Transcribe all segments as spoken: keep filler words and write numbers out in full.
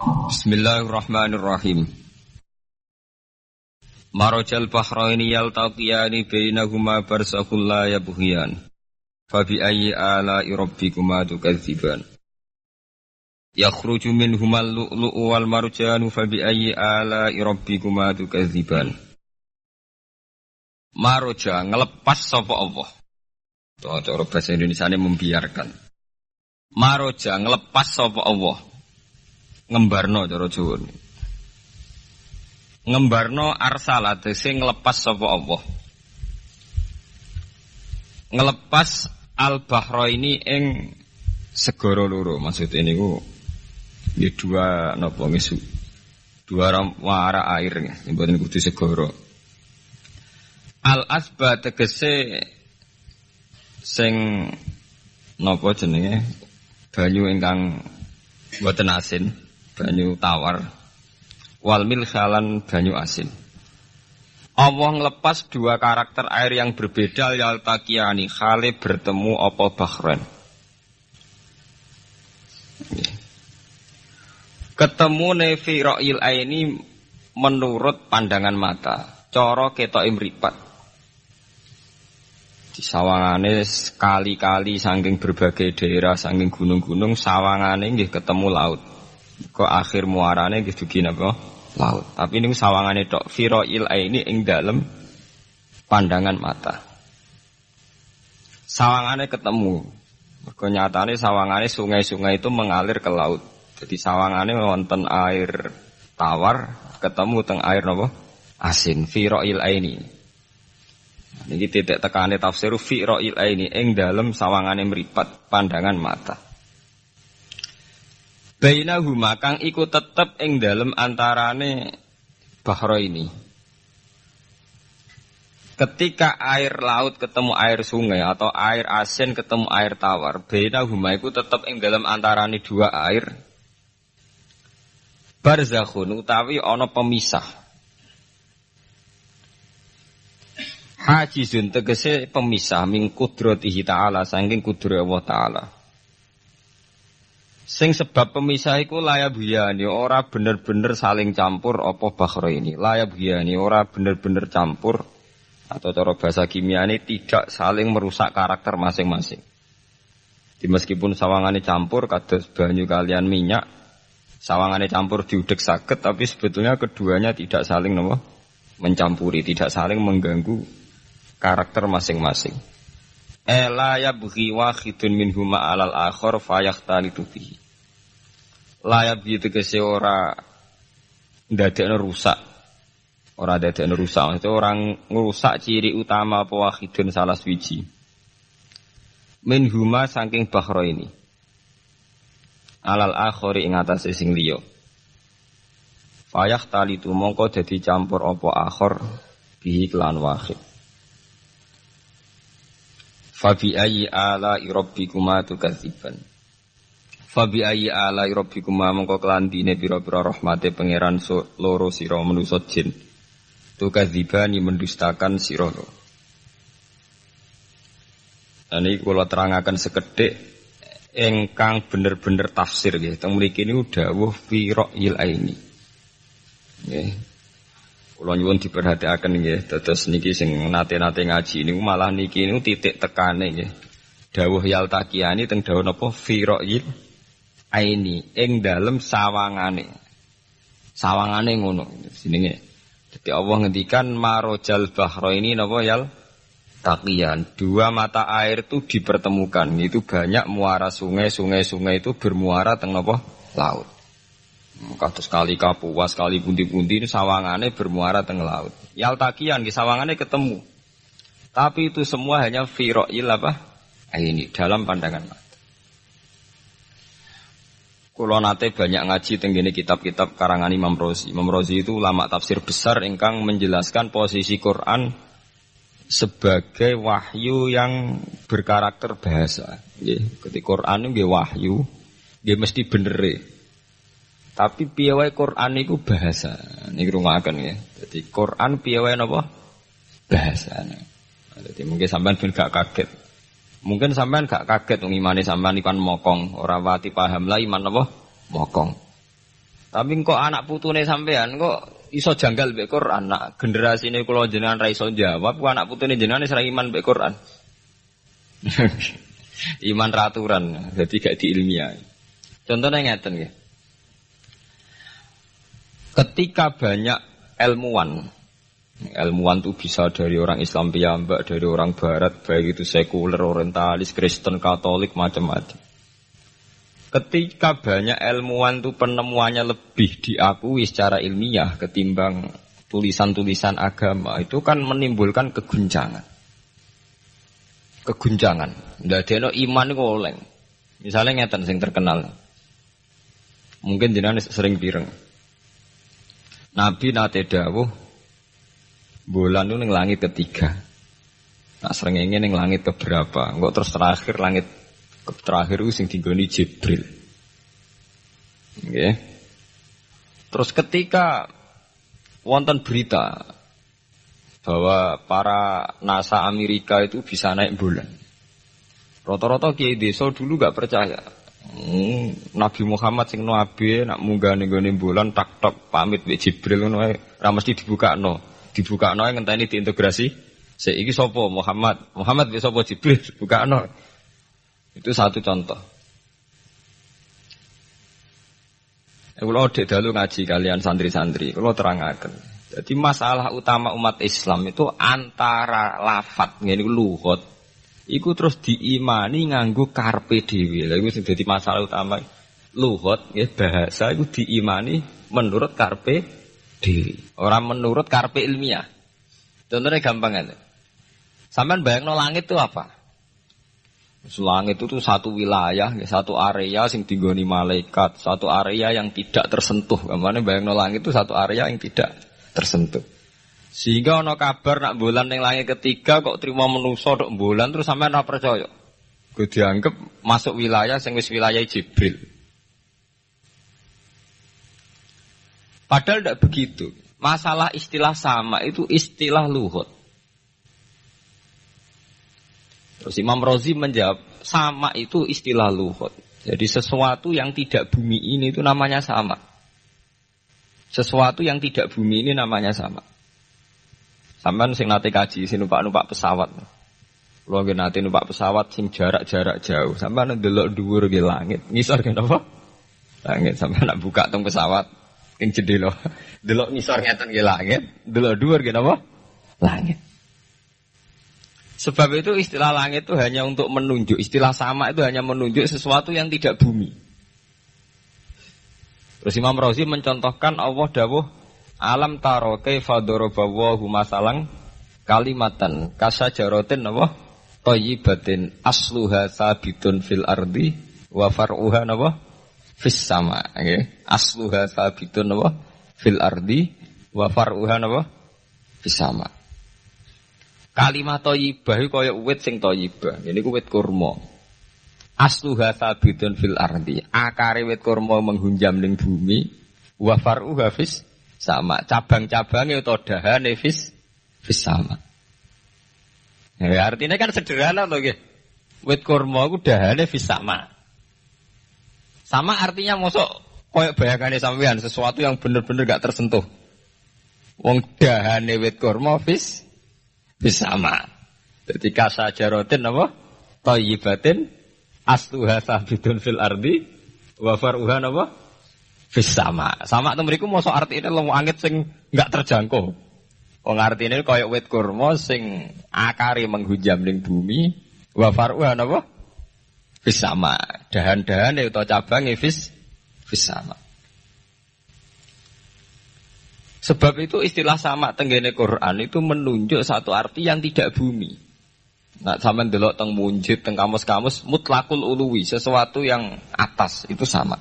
Bismillahirrahmanirrahim. Marajal bahraini yaltaqiyani bainahuma barzakhul la yabghiyan. Fa bi ayyi ala'i rabbikuma tukadziban. Yakhruju minhumal lu'lu'u wal marjanu fa bi ayyi ala'i rabbikuma tukadziban. Maraja ngelepas sapa Allah. Cara bahasa Indonesiane membiarkan. Maraja ngelepas sapa Allah. Ngembarno cara Jawa. Ngembarno arsala tegese nglepas sapa Allah. Ngelepas al-bahraini ing segara loro. Maksud niku nggih dua napa ngesu. Dua wara air nggih, mboten kudu segara. Al-asba tegese sing napa jenenge banyu ingkang boten asin. Banyu tawar wal milkhalan banyu asin. Allah ngelepas dua karakter air yang berbeda yaltaqiyani khale bertemu apa bahrain. Ketemu nefi ra'il aini menurut pandangan mata, cara ketok mripat. Di sawangane sekali-kali saking berbagai daerah, saking gunung-gunung sawangane nggih ketemu laut. Kok akhir muarane nggih dugi napa? Laut. Tapi niku sawangane tok firail aini ing dalem pandangan mata. Sawangane ketemu. Mergo nyatane sawangane sungai-sungai itu mengalir ke laut. Jadi sawangane wonten air tawar ketemu teng air napa? Asin firail aini. Niki titik tekane tafsir firail aini ing dalem sawangane mripat pandangan mata. Bainahuma kang iku tetep ing dalem antarane bahraini. Ketika air laut ketemu air sungai atau air asin ketemu air tawar, bainahuma iku tetep ing dalem antarane dua air. Barzakhun utawi ana pemisah. Hajizun tegese pemisah min qudratihi ta'ala saking kudrat Allah ta'ala. Sing sebab pemisah iku layabiyani ora bener-bener saling campur apa bahraini. Layabiyani ora bener-bener campur atau cara bahasa kimiane tidak saling merusak karakter masing-masing. Di meskipun sawangane campur kados banyu kalian minyak, sawangane campur diudek saged tapi sebetulnya keduanya tidak saling napa mencampuri, tidak saling mengganggu karakter masing-masing. Ela yabghi wahidun minhuma alal akhar fayahtalitu bihi. Layab gitu kese ora ndadekno rusak. Ora ndadekno rusak, maksudnya orang ngrusak ciri utama apa wahidun salah swiji. Minhuma saking bahra ini. Alal akhari ing atase sing liya. Fayahtalitu mongko dadi campur apa akhir bihi kelan wahid. Fabi ayyi ala'i rabbikuma tukadziban. Fabi ayyi ala'i rabbikuma mongko kelandine pira-pira rahmate pangeran so, loro sira manusa jin. Tukadzibani mendustakan sira. Ini kula terangaken sekedhik ingkang bener-bener tafsir nggih. Teng mriki niku dawuh fi ra'il aini. Nggih. Kula nyuwun diperhatiaken nggih, dados niki sing nate-nate ngaji niku malah niki niku titik tekane nggih. Dawuh yaltaqiyani teng dawuh napa fira'il aini ing dalem sawangane. Sawangane ngono jenenge. Dadi Allah ngendikan marajal bahraini napa yal taqiyan. Dua mata air itu dipertemukan. Itu banyak muara sungai, sungai-sungai itu bermuara teng napa laut. Kados kali Kapuas, kali pundi-pundi ini sawangane bermuara teng laut. Yaltaqiyan di sawangane ketemu. Tapi itu semua hanya fira'il apa? Ini dalam pandangan mata. Kula nate banyak ngaji teng ngene kitab-kitab karangan Imam Razi. Imam Razi itu ulama tafsir besar ingkang menjelaskan posisi Quran sebagai wahyu yang berkarakter bahasa. Nggih, ketika Quran nggih wahyu, nggih mesti benere. Tapi piye wae Quran niku bahasa. Niki rungokaken nggih. Dadi Quran piye wae napa? Bahasane. Dadi mungkin sampean ben gak kaget. Mungkin sampean gak kaget wong imane sampean ikan mokong, ora wati paham lah iman apa? Mokong. Tapi kok anak putune sampean kok iso janggal mbek Quran. Nak generasine kula jenengan ra iso jawab, kok anak putune jenengan wis ra iman mbek Quran. Iman raturan, jadi gak diilmiah. Contohnya ngeten nggih. Ketika banyak ilmuwan, ilmuwan itu bisa dari orang Islam piyambak, dari orang Barat, baik itu sekuler, orientalis, Kristen, Katolik, macam-macam. Ketika banyak ilmuwan itu penemuannya lebih diakui secara ilmiah ketimbang tulisan-tulisan agama, itu kan menimbulkan keguncangan. Keguncangan. Ndadekno iman iku oleng. Misalnya ngeten sing terkenal. Mungkin jenengan sering pireng. Nabi nate dawuh bulan itu ning langit ketiga. Nah srengenge ning langit keberapa? Engko terus terakhir langit terakhir itu sing dinggoni Jibril. Nggih. Terus ketika wonten berita bahwa para NASA Amerika itu bisa naik bulan. Rata-rata kiai desa dulu gak percaya. Hmm, Nabi Muhammad sing nabi nak munggah ning gone bulan tak tok pamit mbek Jibril ngono ae ora mesti dibukakno. Dibukakno ngenteni diintegrasi. Saiki sapa Muhammad? Muhammad wis sapa Jibril bukakno. Itu satu contoh. Kalau dek dalu ngaji kalian santri-santri, kalau terangaken. Jadi masalah utama umat Islam itu antara lafadz ngene iku lugat, iku terus diimani nganggo karpe dhewe. Lha iku sing dadi masalah utama. Lugat nggih bahasa iku diimani menurut karpe dhewe, ora menurut karpe ilmiah. Contohnya gampang aja. Sampeyan bayangno langit itu apa? Langit itu tuh satu wilayah, satu area sing digoni malaikat, satu area yang tidak tersentuh. Kamane bayangno langit itu satu area yang tidak tersentuh. Sehingga ana kabar nak bulan ning langit ketiga kok trimo manusa tok bulan terus sampean ora percaya. Kudu dianggep masuk wilayah sing wis wilayah Jibril. Padahal tidak begitu. Masalah istilah sama itu istilah luhut. Terus Imam Razi menjawab, sama itu istilah luhut. Jadi sesuatu yang tidak bumi ini itu namanya sama. Sesuatu yang tidak bumi ini namanya sama. Sampeyan sing nate kaji, sing numpak-numpak pesawat. Kulo nggih nate numpak pesawat sing jarak-jarak jauh. Sampeyan ndelok dhuwur nggih langit. Ngisor nggih napa? Langit. Sampeyan nak buka teng pesawat ing jendela. Delok ngisor ngeten nggih langit, delok dhuwur nggih napa? Langit. Sebab itu istilah langit itu hanya untuk menunjuk, istilah sama itu hanya menunjuk sesuatu yang tidak bumi. Terus Imam Razi mencontohkan Allah dawuh, alam taro kaifa daraballahu masalan kalimatan kasajaratin apa? Thayyibatin asluha sabitun fil ardi wa far'uha apa? Fis sama, nggih. Asluha sabitun apa? Fil ardi wa far'uha apa? Fis sama. Kalimat thayyibah iku kaya wit sing thayyibah. Ini ku wit kurma. Asluha sabitun fil ardi. Akare wit kurma menghunjam ning bumi, wa far'uha fis sama. Cabang-cabange utawa dahane fis fis sama. Ya artinya kan sederhana to nggih. Wit kurma ku dahane fis sama. Sama artinya mosok koyo bayangane sampean sesuatu yang bener-bener gak tersentuh. Wong dahane wit kurma fis sama. Jadi kasajaratin apa? Thayyibatin asluha sabitun fil ardi wa far'uha apa? Fis sama. Sama itu mriku mosok artine lemu angit sing enggak terjangkau. Wong artine kaya wit kurma sing akare menghujam ning bumi wa far'uha apa? Fis sama. Dahan-dahane utawa cabange fis fis sama. Sebab itu istilah sama tenggene Quran itu menunjuk satu arti yang tidak bumi. Nah, sampean delok teng munjid, teng kamus-kamus mutlakul uluwi, sesuatu yang atas itu sama.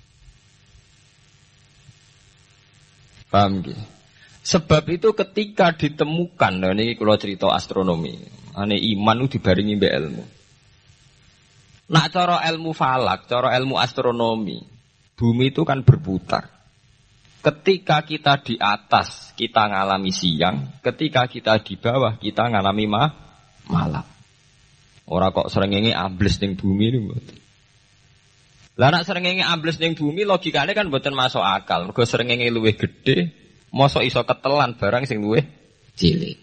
Paham nggih? Sebab itu ketika ditemukan, nah ini kalau cerita astronomi, ane iman itu dibarengi mbek ilmu. Nak cara ilmu falak, cara ilmu astronomi, bumi itu kan berputar. Ketika kita di atas, kita ngalami siang. Ketika kita di bawah, kita ngalami ma malam. Orang kok srengenge ambles ning bumi ini. Lah nek srengenge ambles ning bumi logikane kan mboten masuk akal. Mergo srengenge luwih gedhe, mosok iso ketelan barang sing luwih cilik.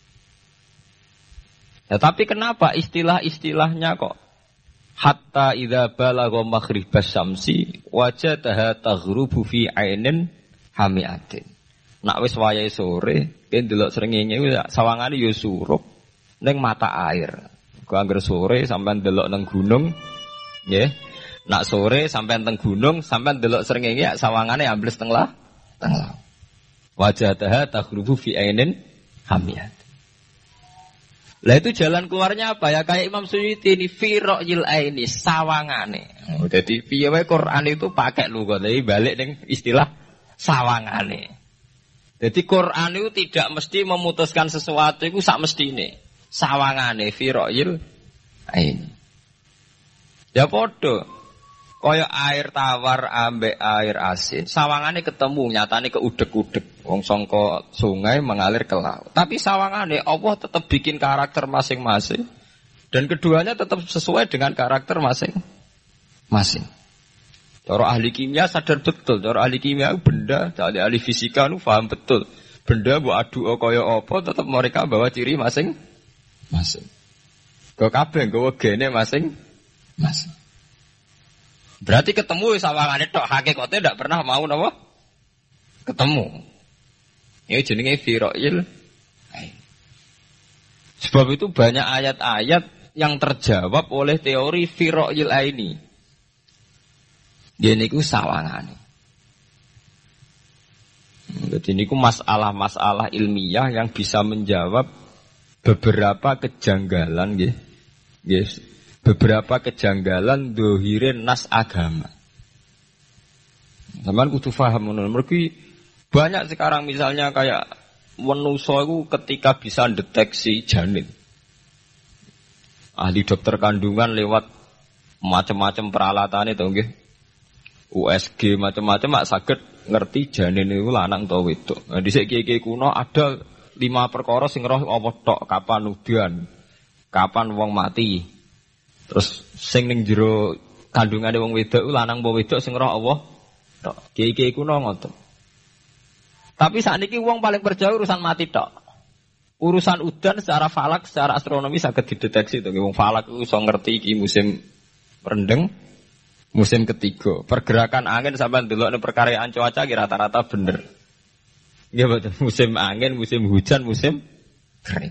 Ya tapi kenapa istilah-istilahnya kok hatta idza balagha maghribas syamsi wajadaha taghrubu fi ainin hamiatin. Nak wis wayahe sore, ben delok srengenge sawangane ya surup ning mata air. Kok anggere sore sampean delok nang gunung, nggih. Nak sore sampean teng gunung, sampean delok srengenge sawangane ambles teng lah, teng laut. Wajadaha taghrubu fi ainin hamiatin. Lah itu jalan keluarnya apa ya? Kayak Imam Suyuti ini firaqil aini sawangane. Oh, jadi piye wae Quran itu pakai lughat, tapi balik ning istilah sawangane. Jadi Quran itu tidak mesti memutuskan sesuatu itu sak mestine. Sawangane firaqil aini. Ya padha. Kaya air tawar ambek air asin, sawangane ketemu nyatane keudek-udek. Wong sangka sungai mengalir ke laut. Tapi sawangane Allah tetap bikin karakter masing-masing dan keduanya tetap sesuai dengan karakter masing-masing. Cara ahli kimia sadar betul, cara ahli kimia benda, ahli ahli fisika nu paham betul. Benda mbok adu kaya apa tetap mereka bawa ciri masing-masing. Kok kabeh nggawa gene masing-masing. Berarti ketemu sawangane tok hakikate ndak pernah mau napa? Ketemu. Ya jenenge firaqil. Sebab itu banyak ayat-ayat yang terjawab oleh teori firaqil aini. Dia niku sawangane. Jadi niku masalah-masalah ilmiah yang bisa menjawab beberapa kejanggalan nggih. Nggih. Beberapa kejanggalan dohirin nas agama. Sampeyan kudu paham ngono. Mergi banyak sekarang misalnya kayak manusa iku ketika bisa deteksi janin. Ahli dokter kandungan lewat macam-macam peralatan itu nggih. U S G macam-macam mak saged ngerti janin itu lanang atau wedok. Nah dhisik kiye-kiye kuno ada lima perkara sing roh apa tok, kapan udan, kapan wong mati. Terus sing ning jero kandungane wong wedok ku lanang apa wedok sing roh Allah tok. Kiai-kiai kuno ngoten. Tapi sakniki wong paling percaya urusan mati tok. Urusan udan secara falak, secara astronomi saged dideteksi to. Wong falak ku iso ngerti iki musim rendeng, musim ketiga. Pergerakan angin sampean delok ning perkaryaan cuaca ki rata-rata bener. Nggih betul, musim angin, musim hujan, musim kering.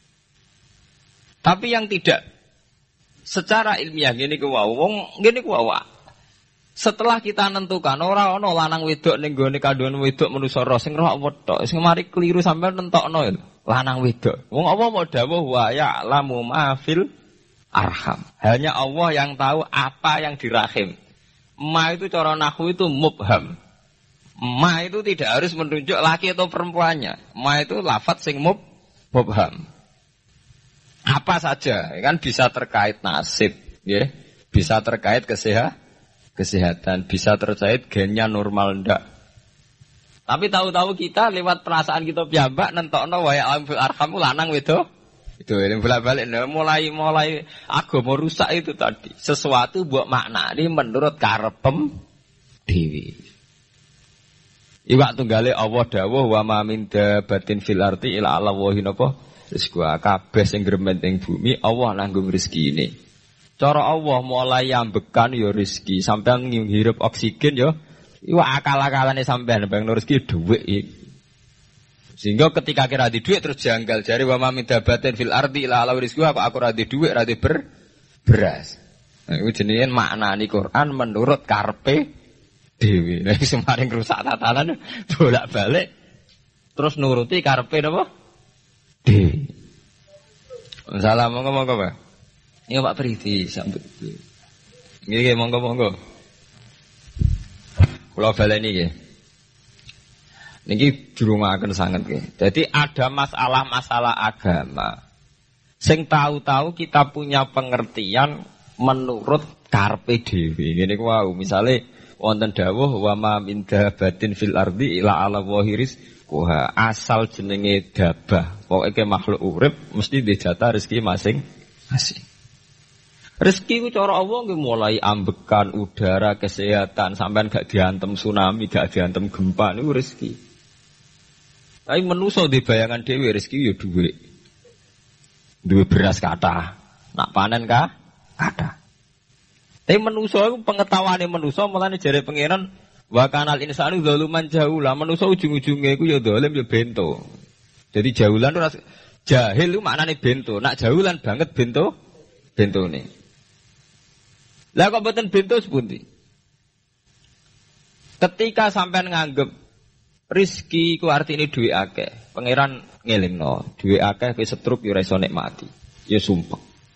Tapi yang tidak secara ilmiah gini ku wau, wong gini ku wau. Setelah kita nentukan ora ana lanang wedok ning gone kandungan wedok manusa roh sing roh apa tok. Sing mari keliru sampean nentokno lanang wedok. Wong apa mau dawuh wa ya'lamu ma fil arham. Hanya Allah yang tahu apa yang di rahim. Ma itu cara nahwu itu mubham. Ma itu tidak harus menunjuk laki atau perempuannya. Ma itu lafadz sing mub mubham. Apa saja, kan bisa terkait nasib, ya, bisa terkait kesehat, kesehatan, bisa terkait gennya normal ndak. Tapi tahu-tahu kita lewat perasaan kita piyambak nentokno wa ya'lamu fil arham lanang wedok. Itu yang bolak-balik mulai mulai agama rusak itu tadi. Sesuatu buat makna ini menurut karepem dewi. Iwak tunggale Allah dawuh wa ma min dabatin fil ardi illa ala wahi napa? Rezeki kabeh sing gremeng ing bumi Allah nanggung rezekine. Cara Allah mulai yambekan ya rezeki, sampean ngirup oksigen ya iku akal-akalane sampean bang rezeki dhuwit iki. Sehingga ketika kira di dhuwit terus janggal jare wa ma min dabatin fil ardi illa ala rizqi apa aku ra di dhuwit ra di ber beras. Nah, iku jenenge maknani Quran menurut karepe dhewe. Lah iso maring rusak tatanan bolak-balik terus nuruti karepe napa? Dewi. Salam monggo-monggo Pak. Iya Pak Priti sambut. Nggih monggo-monggo. Kula baleni nggih. Niki dirungaken sanget nggih. Dadi ada masalah-masalah agama. Sing tahu-tahu kita punya pengertian menurut karepe dhewe. Ngene ku wau, misale wonten dawuh wa ma min dabatin fil ardi ila ala wahiris kuha asal jenenge dabah. Pokoke makhluk urip mesti dijatah rezeki masing-masing. Rezeki ku cara Allah nggih mulai ambekan, udara, kesehatan, sampean gak diantem tsunami, gak diantem gempa niku rezeki. Tapi manusa di bayangan dhewe rezeki ya dhuwit. Duwe beras kathah. Nak panen kah? Kathah. Tapi manusa iku pengetahuane manusa mulane jare pangeran wa kanal insanu zaluman jahula. Manusa ujung-ujunge iku ya zalim ya bento. Jadi jahulan ora jahil iku maknane bento. Nak jahulan banget bento bentone. Lah kok mboten bento sepundi? Ketika sampean nganggep rezeki iku artine duwe akeh, pangeran ngelingno, duwe akeh kowe setruk yo ora iso nikmati. Ya sumpah.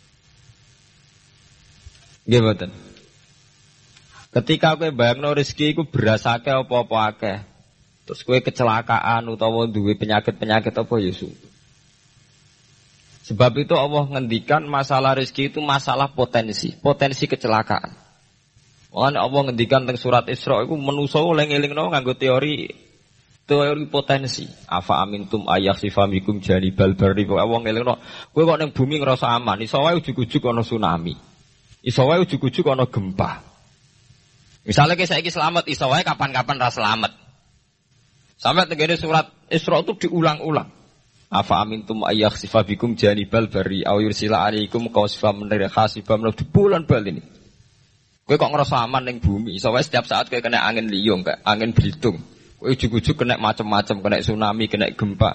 Nggih mboten. Ketika kowe bayangno rezeki iku beras akeh apa-apa akeh, terus kowe kecelakaan utawa duwe penyakit-penyakit apa ya sumpah. Sebab itu Allah ngendikan masalah rezeki itu masalah potensi, potensi kecelakaan. Makanya Allah ngendikan tentang surat Isra itu manusa eling-elingno nganggo teori teori potensi. Afa amintum ayakhsifamikum janibal barri. Allah ngelingno, kowe kok ning bumi ngrasa aman, iso wae ujug-ujug ana tsunami. Iso wae ujug-ujug ana gempa. Misalnya kayak saiki selamat, iso wae kapan-kapan ra selamat. Sampai tegene surat Isra itu diulang-ulang. Afa amintum ayakhsifa bikum janibal bari aw yursila alaikum qasfam min khasifam di bulan bal ini. Kowe kok ngerasa aman ning bumi, iso wae setiap saat kowe kena angin liung, kayak angin belitung. Kowe ujug-ujug kena macam-macam, kena tsunami, kena gempa.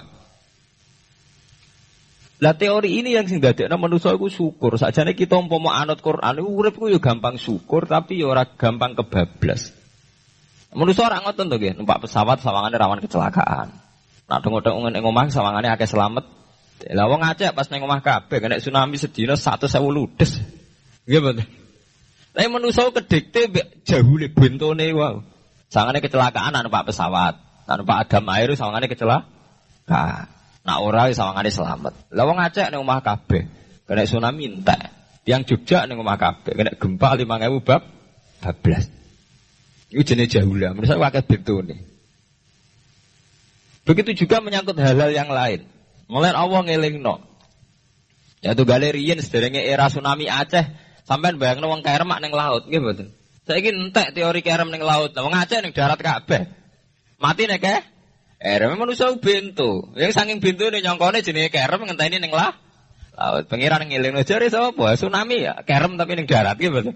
Lah teori ini yang sing dadekno manusa iku syukur. Sakjane kita umpama anut Quran iku urip ku yo gampang syukur tapi yo ora gampang kebablas. Manusa ora ngoten to nggih, numpak pesawat sawangane rawan kecelakaan. Nah, dong-dong ning omah sawangane akeh selamat. Lah wong Aceh pas ning omah kabeh kena tsunami sedina seratus ribu ludes. Nggih mboten. Tapi manusa kedikte jahule bentone wae. Sawangane kecelakaan anu Pak pesawat, anu Pak Adam air sawangane kecelakaan. Nah ora sawangane selamat. Lah wong Aceh ning omah kabeh kena tsunami entek. Tiang Jogja ning omah kabeh kena gempa lima ribu bab bablas. Iku jenenge jahula. Manusa akeh bentone. Begitu juga menyangkut hal-hal yang lain. Mulai Allah ngelingno. Ya tuh galerian sederenge era tsunami Aceh sampean bayangno wong kerem ning laut nggih mboten. Saiki entek teori kerem ning laut. Wong Aceh ning darat kabeh. Mati nek eh. Erem manusa bento. Yang saking bentone nyongkone jenenge kerem ngenteni ning lah. Laut pengiran ngelingno jare sapa? Tsunami ya kerem tapi ning darat nggih mboten.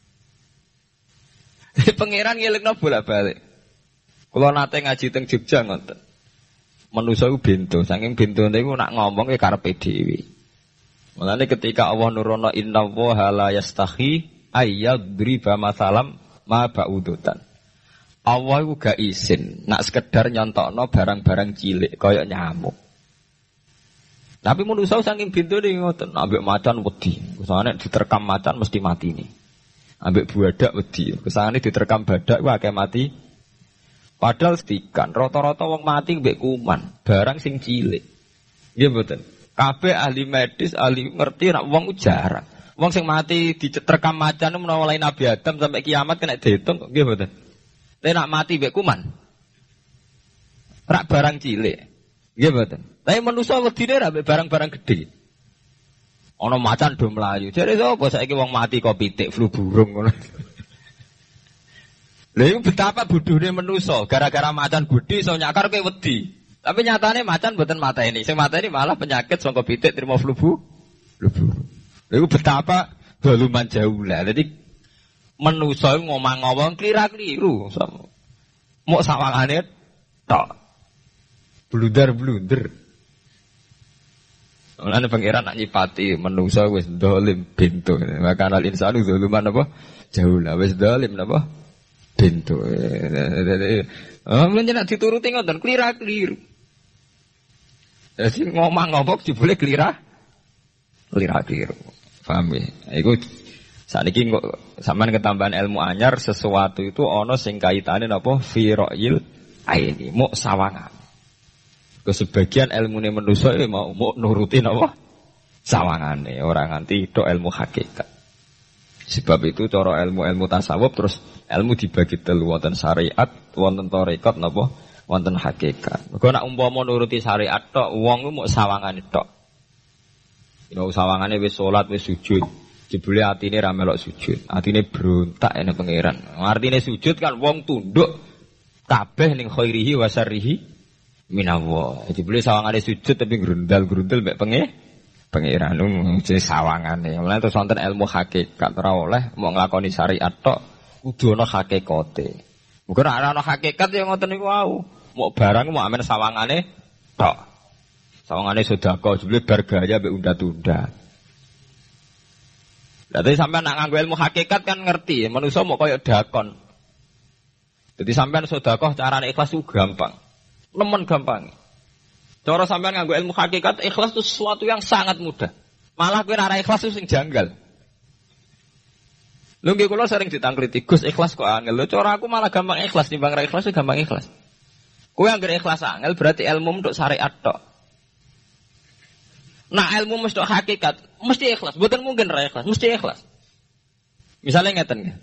Pengiran ngelingno bolak-balik. Kula nate ngaji teng Jogja ngoten. Manusa ku bento, saking bentone iku nak ngomong ke karepe dhewe. Mulane ketika Allah nurono innallaha la yastahi ayyadriba masalam ma ba'udutan. Allah iku gak izin nak sekedar nyontokno barang-barang cilik kaya nyamuk. Tapi manusa saking bentone ngoten, ambek macan wedi. Kesane diterkam macan mesti mati nih. Ambek buadak wedi. Kesane diterkam badak ku akeh mati. Padahal setikan, rata-rata wong mati mbek kuman, barang sing cilik. Nggih mboten. Kabeh ahli medis, ahli ngerti nek wong jarang. Wong sing mati diterkam macan menawa lain Nabi Adam sampai kiamat kena diitung kok nggih mboten. Tapi nak mati mbek kuman. Rak barang cilik. Nggih mboten. Tapi manusa wedine ra mbek barang-barang gedhe. Ana macan do mlayu. Jare sapa saiki wong mati kok pitik flu burung ngono. Lha iku betapa bodohne manusa, gara-gara macan gedhe iso nyakar kowe wedi. Tapi nyatane macan mboten mateni. Sing mateni malah penyakit saka pitik trimo flu bu. Flu burung. Lha iku betapa zaluman jahula. Dadi manusa ngomong-ngomong klira-kliru. Mok sawangane tok. Blunder-blunder. Mulane pangeran nak nyipati manusa wis zalim bento. Maka al insanu zaluman apa? Jahula wis zalim napa? Bento. Oh, menen nek dituruti ngoten klira-kliru. Dadi ngomong-ngomong dibule klira klira-kliru. Paham ya? Iku sakniki kok sampean ketambahan ilmu anyar sesuatu itu ana sing kaitane napa fi ra'il aini, muk sawangan. Ke sebagian ilmune manusa iki mau muk nuruti napa sawangane, ora nganti tok ilmu hakikat. Sebab itu cara ilmu-ilmu tasawuf terus ilmu dibagi telu wonten syariat, wonten tarekat napa wonten hakikat. Mergo nek umpama nuruti syariat tok wong ku muk sawangane tok. Yen sawangane wis salat wis sujud. Jebule atine ra melok sujud, atine berontak ene pangeran. Artine sujud kan wong tunduk kabeh ning khairihi wa syarrihi minallah. Jebule sawangane sujud tapi grundal-grundal mek penge pangeran jenenge sawangane. Mulane terus wonten ilmu hakikat ora oleh mau nglakoni syariat tok, kudu ana hakikate. Muga ora ana hakikat ya ngoten niku wau. Mau barang mau amen sawangane tok. Sawangane sedekah jebule bar gaya mek unda-unda. Dadi sampean nak nganggo ilmu hakikat kan ngerti, manusa mau kaya dakon. Jadi sampean sedekah carane ikhlas itu gampang. Nemen gampang. Cara sampean nganggo ilmu hakikat ikhlas itu sesuatu yang sangat mudah. Malah kowe ora ikhlas itu sing janggal. Lho nggih kula sering ditangkliti, Gus ikhlas kok angel. Lho cara aku malah gampang ikhlas timbang ra ikhlas gampang ikhlas. Kowe anggere ikhlas angel berarti ilmu untuk syariat tok. Nah ilmu mesti hakikat, mesti ikhlas. Bukan mungkin ra ikhlas, mesti ikhlas. Misalnya ngeten nggih.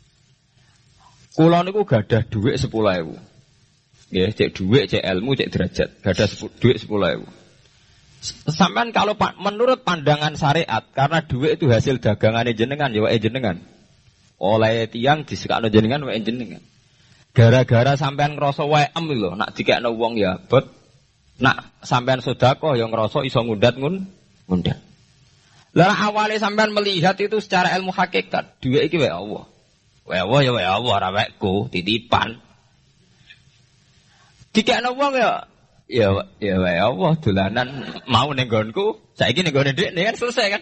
Kula niku gadah dhuwit sepuluh ribu. Nggih, cek dhuwit, cek ilmu, cek derajat. Gadah dhuwit sepuluh ribu. Sampean kalau menurut pandangan syariat, karena dhuwit itu hasil dagangane jenengan, ya wae jenengan. Oleh tiyang disekakno jenengan wae jenengan. Gara-gara sampean ngrasa wae em lho, nak dikekno wong ya abot. Nak sampean sedekah yang ngerasa iso ngundat ngun ngundat. Lah awale sampean melihat itu secara ilmu hakikat, dhuwit iki wae Allah. Wae Allah ya wae Allah ora wekku, titipan. Dikekno wong ya ya ya wae Allah dolanan mau ning nggonku, saiki ning nggone dhek kan selesai kan.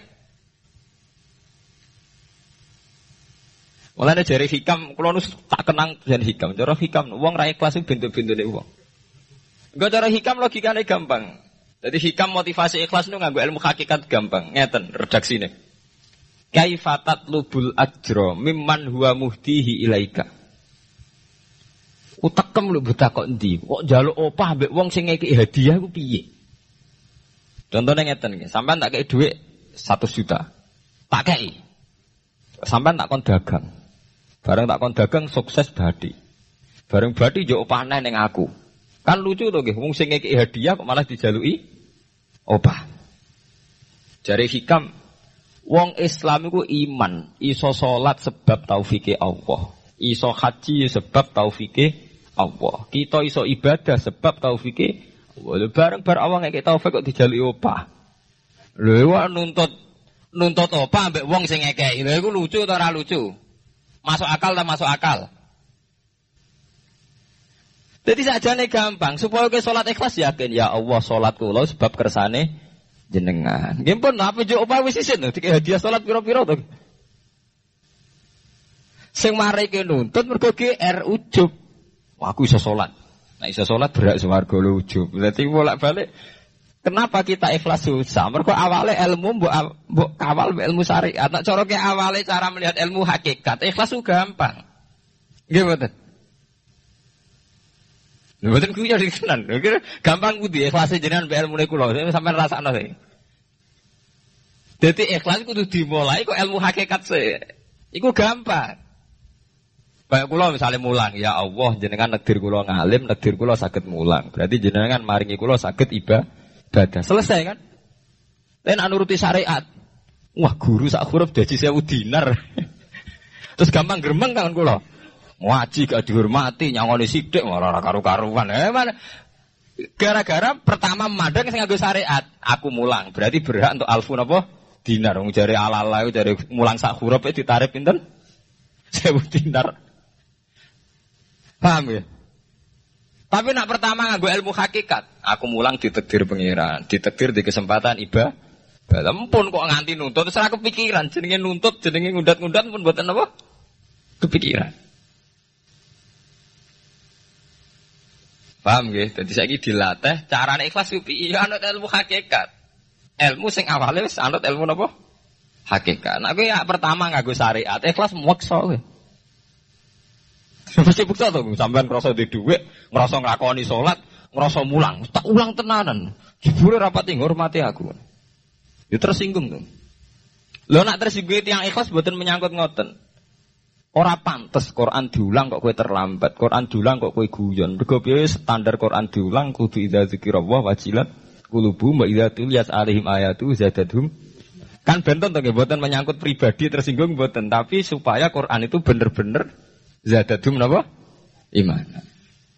Mulane jare hikam kula nu tak kenang jan hikam, cara hikam wong ra ikhlas bentuk-bentuke wong. Enggak cara hikam logikanya gampang. Jadi hikam motivasi ikhlas itu nganggo ilmu hakikat gampang. Ngeten redaksine. Kaifatat lubul ajro mimman huwa muhtihi ilaika. Utekem lho buta kok endi? Kok njaluk opah mbek wong sing ngeki hadiah ku piye? Contohnya ngeten nggih, sampean tak kei dhuwit satu juta. Tak kei. Sampean tak kon dagang. Bareng tak kon dagang sukses badi. Bareng badi yo opah neh ning aku. Kan lucu to nggih, wong sing ngeki hadiah kok malah dijaluki opah. Jare hikam, wong Islam iku iman, iso salat sebab taufike Allah, iso haji sebab taufike Allah. Kita iso ibadah sebab taufike Allah. Bareng bar awang ngeki taufik kok dijaluki opah. Lho wae nuntut nuntut opah mbek wong sing ngekeki. Lha iku lucu ta ora lucu? Masuk akal ta masuk akal? Jadi sajane gampang, supaya ke sholat ikhlas yakin ya Allah sholat kula sebab kersane jenengan. Nggih pun apa yo opah wis isin dikek hadiah sholat pira-pira to. Sing mari ke nuntut mergo G R ujub. Wah, aku iso sholat. Nek iso sholat berak swarga lho ujub. Berarti bolak-balik kenapa kita ikhlas susah? Mergo awale ilmu mbok mbok kawal ilmu syariat. Nek cara ke awale cara melihat ilmu hakikat, ikhlas ku gampang. Nggih mboten? Mboten kuwi ya dikenan. Kira gampang kudu ikhlas jenengan mbek ilmune kula. Sampeyan rasakno sih. Dadi ikhlas kudu dimulai kok ilmu hakikat sih. Iku gampang. Kayak kula misalnya mulang, ya Allah jenengan negdir kula ngalim, negdir kula saged mulang. Berarti jenengan maringi kula saged ibadah. Selesai kan? Lain nuruti syariat. Wah, guru sak huruf dadi sewu dinar. Terus gampang gremeng kan kula. Ngaji gak dihormati, nyangoni sithik ora karu-karuan. Eh mana? Gara-gara pertama memandang sing nganggo syariat, aku mulang, berarti berhak untuk alfun apa? Dinar. Wong jare ala-ala jare mulang sak huruf e ditarif pinten? sewu dinar. Paham ya? Tapi nak pertama nganggo ilmu hakikat, aku mulang ditakdir pengiran, ditakdir di kesempatan ibadah. Ampun kok nganti nuntut, terus aku kepikiran jenenge nuntut, jenenge ngundat-ngundat pun mboten apa? Kepikiran. Paham nggih? Dadi saiki dilatih carane ikhlas ku piye anut ilmu hakikat. Ilmu sing awale wis anut ilmu napa? Hakikat. Nek kowe ya pertama nganggo syariat, ikhlas meksa kowe. Mesti bukti to, sampean ngrasa di dhuwit, ngrasa nglakoni salat, ngrasa mulang, tak ulang tenanan. Jebule rapat ngurmati aku. Ya tersinggung to. Lho nek tersinggung tiyang ikhlas mboten menyangkut ngoten. Ora pantes Quran diulang kok kowe terlambat. Quran diulang kok kowe guyon. Mergo piye standar Quran diulang kudu idza zikra wa wajilat qulubuhum wa idza tuliyat alaihim ayatu zadatuhum Kan benten to nggih mboten menyangkut pribadi tersinggung mboten, tapi supaya Quran itu bener-bener zadadum napa? Iman.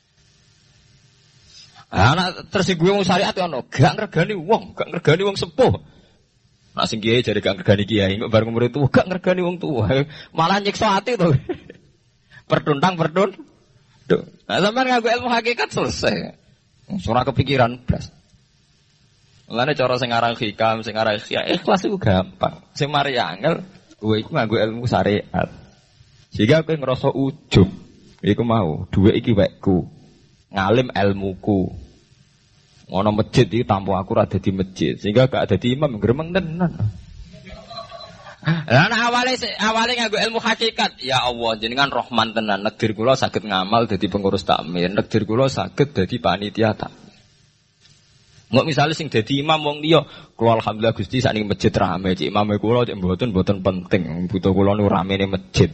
Anak tersinggung wong syariat ono, gak ngregani wong, gak ngregani wong sepuh. Nak sing kiai jare gak ngregani kiai, kok bareng umur tuwa gak ngregani wong tuwa. Malah nyiksa ati to. Pertuntang pertun. Duh. Nah, sampean nganggo ilmu hakikat selesai. Ora kepikiran blas. Mulane cara sing aran hikam, sing aran ikhya, ikhlas iku gampang. Sing mari angel, kowe iku nganggo ilmu syariat. Sehingga kowe ngrasa ujug. Iku mau, dhuwit iki wekku. Ngalim ilmuku. Ngono masjid iki tanpa aku ora dadi masjid, sehingga gak dadi imam gremeng tenan. Lah nek awale awale nganggo ilmu hakikat, ya Allah jenengan Rahman tenan, negdir kula saged ngamal dadi pengurus takmir, negdir kula saged dadi panitia takmir. Nggak misalnya sing dadi imam wong liya, kula alhamdulillah Gusti sak ning masjid rame, cik imame kula cik mboten mboten penting, butuh kula niku ramene masjid.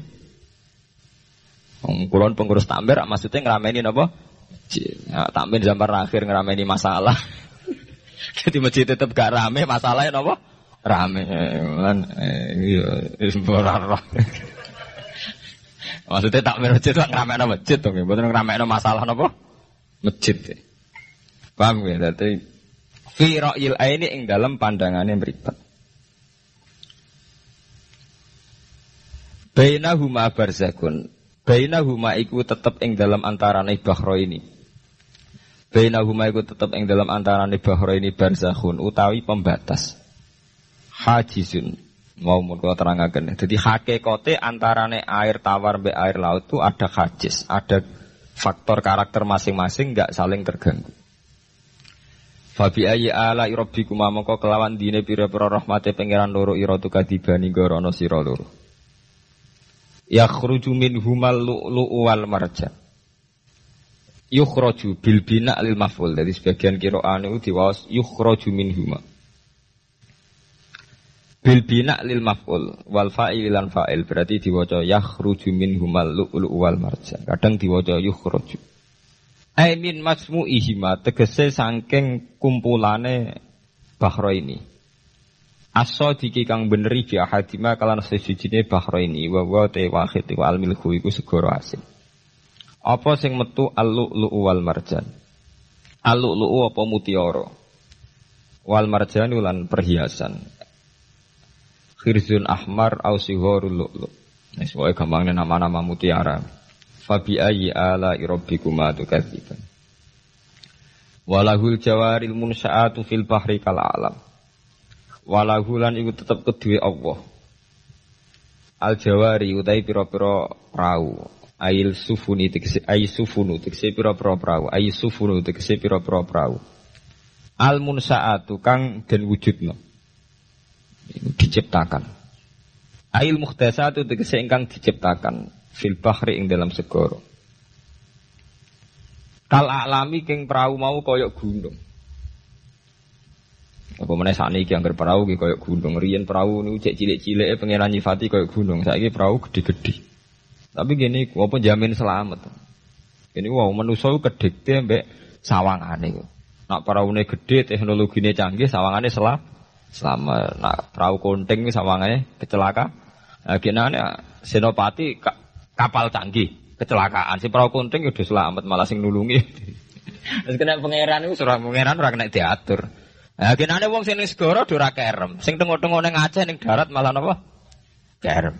Wong kula pengurus takmir maksudnya ngrameni napa? Ya, takmir zaman akhir ngerameni masalah. Jadi masjid tetap gak rame, masalahnya apa? Rame. Lan iya sembarang. Maksudnya takmir masjid gak ngerameni masjid to, mboten ngerameni masalah napa? Masjid. Paham ya? Dadi fi ra'il aini ing dalam pandangane mripat. Bainahuma barzakun. Bainahuma iku tetep ing dalam antarane bahro ini. Bainahuma iku tetep ing dalam antarane bahro ini barzakhun utawi pembatas. Hajizun. Mau mun kula terangaken. Dadi hakikate antarane air tawar mbek air laut itu ada hajiz, ada faktor karakter masing-masing enggak saling terganggu. Fabi ayyi ala rabbikum mongko kelawan dine pira-pira rahmate pangeran loro ira tu kadibani gorono sira loro. Yakhruju minhumal lu'lu'u wal marjan. Yukhraju bil bina' lil maf'ul. Dari sebagian qira'ah niku diwaos yukhraju minhuma. Bil bina' lil maf'ul wal fa'il lan fa'il berarti diwaca yakhruju minhumal lu'lu'u wal marjan. Kadang diwaca yukhraju. Ai min masmu'ihima tegese saking kumpulane bahro ini. Aso diki kang beneri bi ahadima kalan sejujine bahro ini wa wa te wahid wa al milhu iku segoro asin. Apa sing metu al-lu'lu'u wal marjan? Al-lu'lu'u apa mutiara? Wal marjan lan perhiasan. Khirzun ahmar au sigharul lu'lu'. Wis wae gampangane nama-nama mutiara. Fa bi ayyi ala rabbikuma tukadziban. Walahul jawaril munsha'atu fil bahri kal alam. Walahulan iku tetep kedue Allah. Al jawari utai pira-pira prau. Ail sufuni tegese ai sufunu tegese pira-pira prau. Ai sufunu tegese pira-pira prau. Al munsaatu kang den wujudna. Diciptakan. Ail muhdasatu tegese ingkang diciptakan fil bahri ing dalam segara. Kal alami king prau mau kaya gunung. Apa meneh sakniki anggere perahu ki koyo gunung, riyen perahu niku cek cilik-cilike pangeran nyifati koyo gunung, saiki perahu gede-gede. Tapi gini, apa jamin selamat. Gini wow manusa ku kedhekte mbek sawangane ku. Nak peraune gede, teknologine canggih, sawangane selam selamat. Nak perahu konting sawangane kecelaka. Nah, genane senopati ka, kapal canggih, kecelakaan. Si perahu konting udah selamat, malah sing nulungi. Terus kena pangeran iku surah pangeran ora kena diatur. Nah, genane wong sing ning segara ora kerem, sing tengok-tengok ning Aceh ning darat malah napa? Kerem.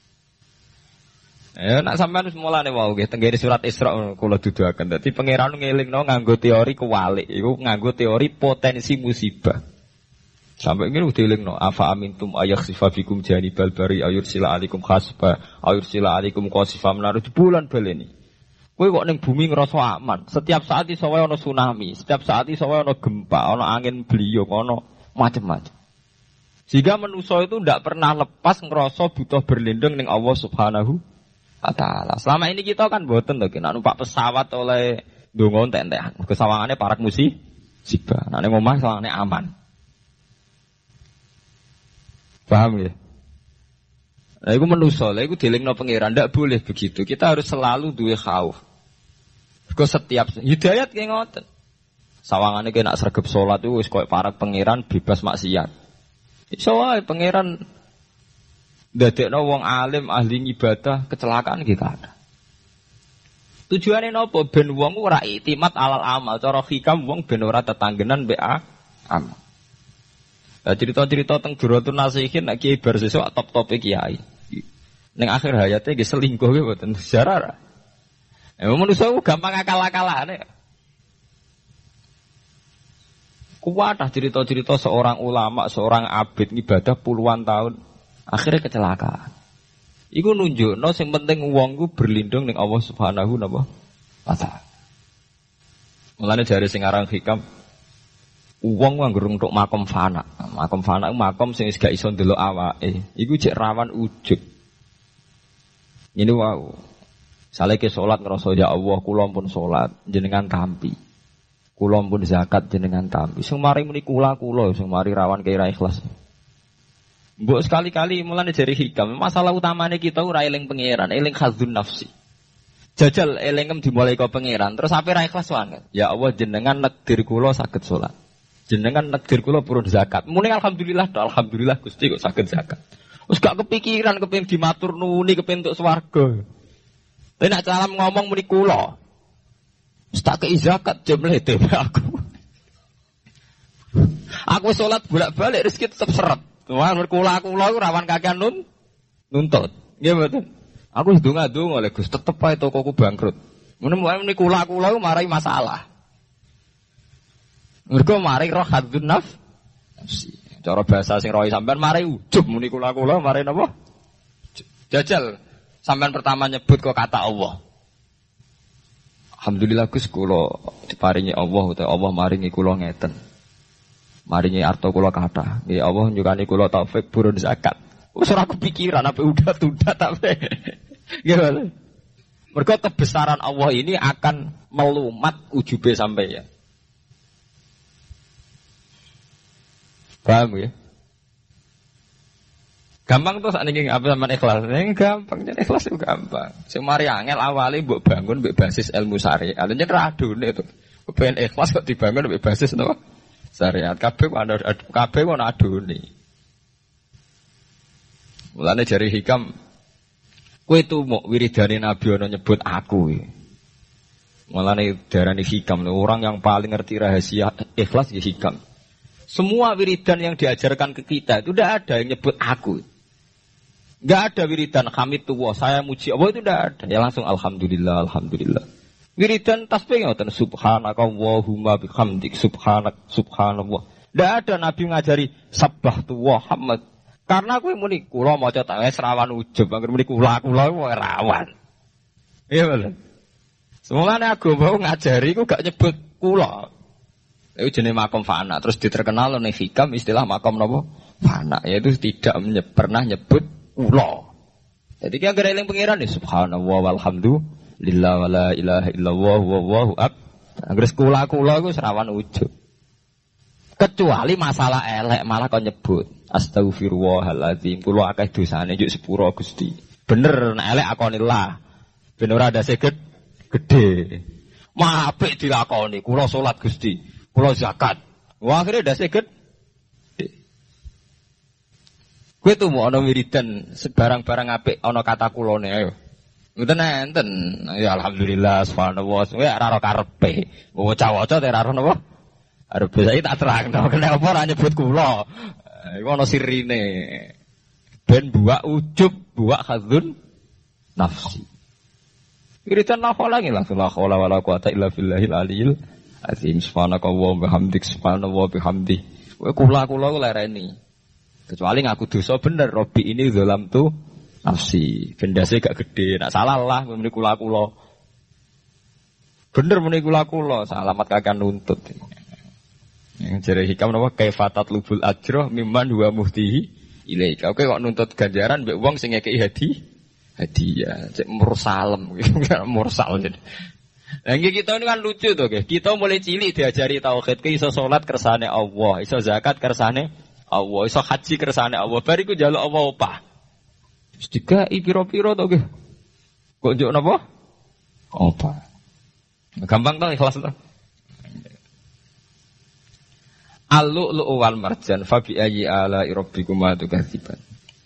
Ya nak sampean wis mulane wae nggih tenggene surat Isra kula duduhaken. Dadi pangeran ngelingno nganggo teori kewalik, iku nganggo teori potensi musibah. Sampai ngene dilingno afa amintum ayakhsifa bikum janibal bari ayursila alaikum khasba ayursila alaikum qasifa menaru di bulan baleni. Kowe kok ning bumi ngrasa aman. Setiap saat iso wae ana tsunami, setiap saat iso wae ana gempa, ana angin beliung, ana macam-macam. Sehingga manusia itu tidak pernah lepas ngerasa butuh berlindung ning Allah Subhanahu wa taala. Selama ini kita kan boten to kena numpak pesawat oleh ndonga entek-entekan. Kesawangane parak musibah. Nek ning omah sawangane aman. Paham ya? Nah, itu manusia, lah itu dilingno pangeran, ndak boleh begitu. Kita harus selalu duwe khauf. Kok setiap hidayat kayak ngoten. Sawangane kena sregep salat itu wis koyo parak pangeran bebas maksiat. Iso wae pangeran ndadekno wong alim ahli ibadah kecelakaan kita ada. Tujuane napa ben wong ora iktimat alal amal, cara hikam wong ben ora tetanggenan mbek amal. Lah cerita-cerita teng Duratun Nasihin nek kiai bar sesuk top-tope kiai. Ning akhir hayate nggih selingkuh nggih mboten sejarah. Ya manusa gampang akal-akalane. Kuwatah cerita-cerita seorang ulama, seorang abid ibadah puluhan tahun akhirnya kecelakaan. Iku nunjukno sing penting wong ku berlindung ning Allah Subhanahu wa taala. Mulane jare sing aran hikam wong anggar entuk makom fana. Makom fana ku makom sing wis gak iso ndelok awake. Iku jek rawan ujug. Ini wau. Saleke salat ngrasa ya Allah kula pun salat jenengan tampi. Kula pun zakat jenengan tampi. Sing mari muni kula kula sing mari rawan kira ikhlas. Mbok sekali-kali mulane jari hikam, masalah utamane kita ora eling pangeran, eling khazun nafsi. Jajal elingem dimulai ka pangeran, terus ape ra ikhlas wae. Ya Allah jenengan nekdir kula saged salat. Jenengan nekdir kula purun zakat. Muni alhamdulillah, do alhamdulillah Gusti kok saged zakat. Wis gak kepikiran kepengin dimatur nuni kepengin entuk swarga. Tapi nek cara ngomong muni kula. Wis tak kei zakat jemle dhewe aku. Aku salat bolak-balik rezeki tetep seret. Wah, berkula-kula iku rawan kakean nun nuntut. Nggih mboten. Aku ndonga-ndonga lho Gus, tetep ae tokoku bangkrut. Mun muni kula-kula iku marai masalah. Mergo marai roh hadzun nafsi. Cara bahasa sing rohi sampean marai ujub muni kula-kula marai napa? Jajal sampean pertama nyebut kok kata Allah. Alhamdulillah Gus kula diparingi Allah utawa Allah maringi kula ngeten. Maringi arto kula kathah. Nggih Allah nyukani kula taufik purun zakat. Wis ora kepikiran apa udah-udah tapi. Nggih Mas. Mergo kebesaran Allah ini akan melumat ujube sampai ya. Paham ya? Gampang tuh sakniki apa sampean ikhlas. Ning gampang, yen ikhlas itu gampang. Sing mari angel awale mbok bangun mbek basis ilmu syariat. Lha yen ra adone to. Kepen ikhlas kok dibangun mbek basis napa? Syariat kabeh kok ana kabeh kok ana adone. Mulane jari hikam kowe tuh mau wiridane Nabi ana nyebut aku. Mulane darani hikam orang yang paling ngerti rahasia ikhlas ya hikam. Semua wiridan yang diajarkan ke kita itu tidak ada yang nyebut aku. Enggak ada wiridan hamidullah saya muji Allah itu tidak ada. Ya langsung alhamdulillah alhamdulillah. Wiridan tasbih ngoten subhanakallahumma bihamdik subhanak subhanallah. Ndak ada nabi ngajari sabbahtu wa hamd. Karena kowe muni kula maca tak wis rawan ujub, angger muni kula kula wae rawan. Iya bener. Semulane agama ngajari ku gak nyebut kula. Itu jenis makom fana, terus diterkenal oleh hikam istilah makom napa? Fana, yaitu tidak menye- pernah nyebut kula. Jadi ki anggere eling pangeran ya subhanallah walhamdulillah lillah wala ilaha illallah wallahu akbar. Anggere kula-kula iku serawan ujub. Kecuali masalah elek malah kok nyebut astagfirullahaladzim kula akeh dosane njuk sepuro Gusti. Bener nek elek akonillah. Ben ora ndase gedhe. Mah apik dilakoni kula salat Gusti, kula zakat. Wah akhire ndase gedhe. Kowe tuh mau ana wiridan sebarang-barang apik ana kata kulone ayo. Mboten enten. Ya alhamdulillah subhanallah. Kowe ora ora karepe. Waca-waca te ora ora napa? Arep saiki tak terangno kenapa ora nyebut kula. Iku ana sirine. Ben buak ujub, buak khadzun nafsi. Wiridan la khola ngi langsung la khola wala quwata illa billahil aliyil azim. Subhanakallah wa bihamdik subhanallah bihamdi. Kowe kula-kula ku lereni. Kecuali ngaku dosa bener, Robi ini zalam tu nafsi. Bendase gak gede, nak salah lah muni kula-kula. Bener muni kula-kula, salamat kakek nuntut. Yang jare hikam napa kaifatat lubul ajroh mimman huwa muhtihi ilaika. Oke kok nuntut ganjaran mbek wong sing ngekeki hadi hadiah, cek mursalem mursal jadi. Lah kita ini kan lucu to, guys. Kita mulai cilik diajari tauhid, ki iso salat kersane Allah, iso zakat kersane Allah, iso haji kersane Allah. Bariku njaluk Allah opah. Wis dikai pira-pira to, guys. Kok njuk napa? Opah. Gampang to ikhlas to. Al-lu'lu'u wal marjan fa bi ayyi ala rabbikuma tukadziban.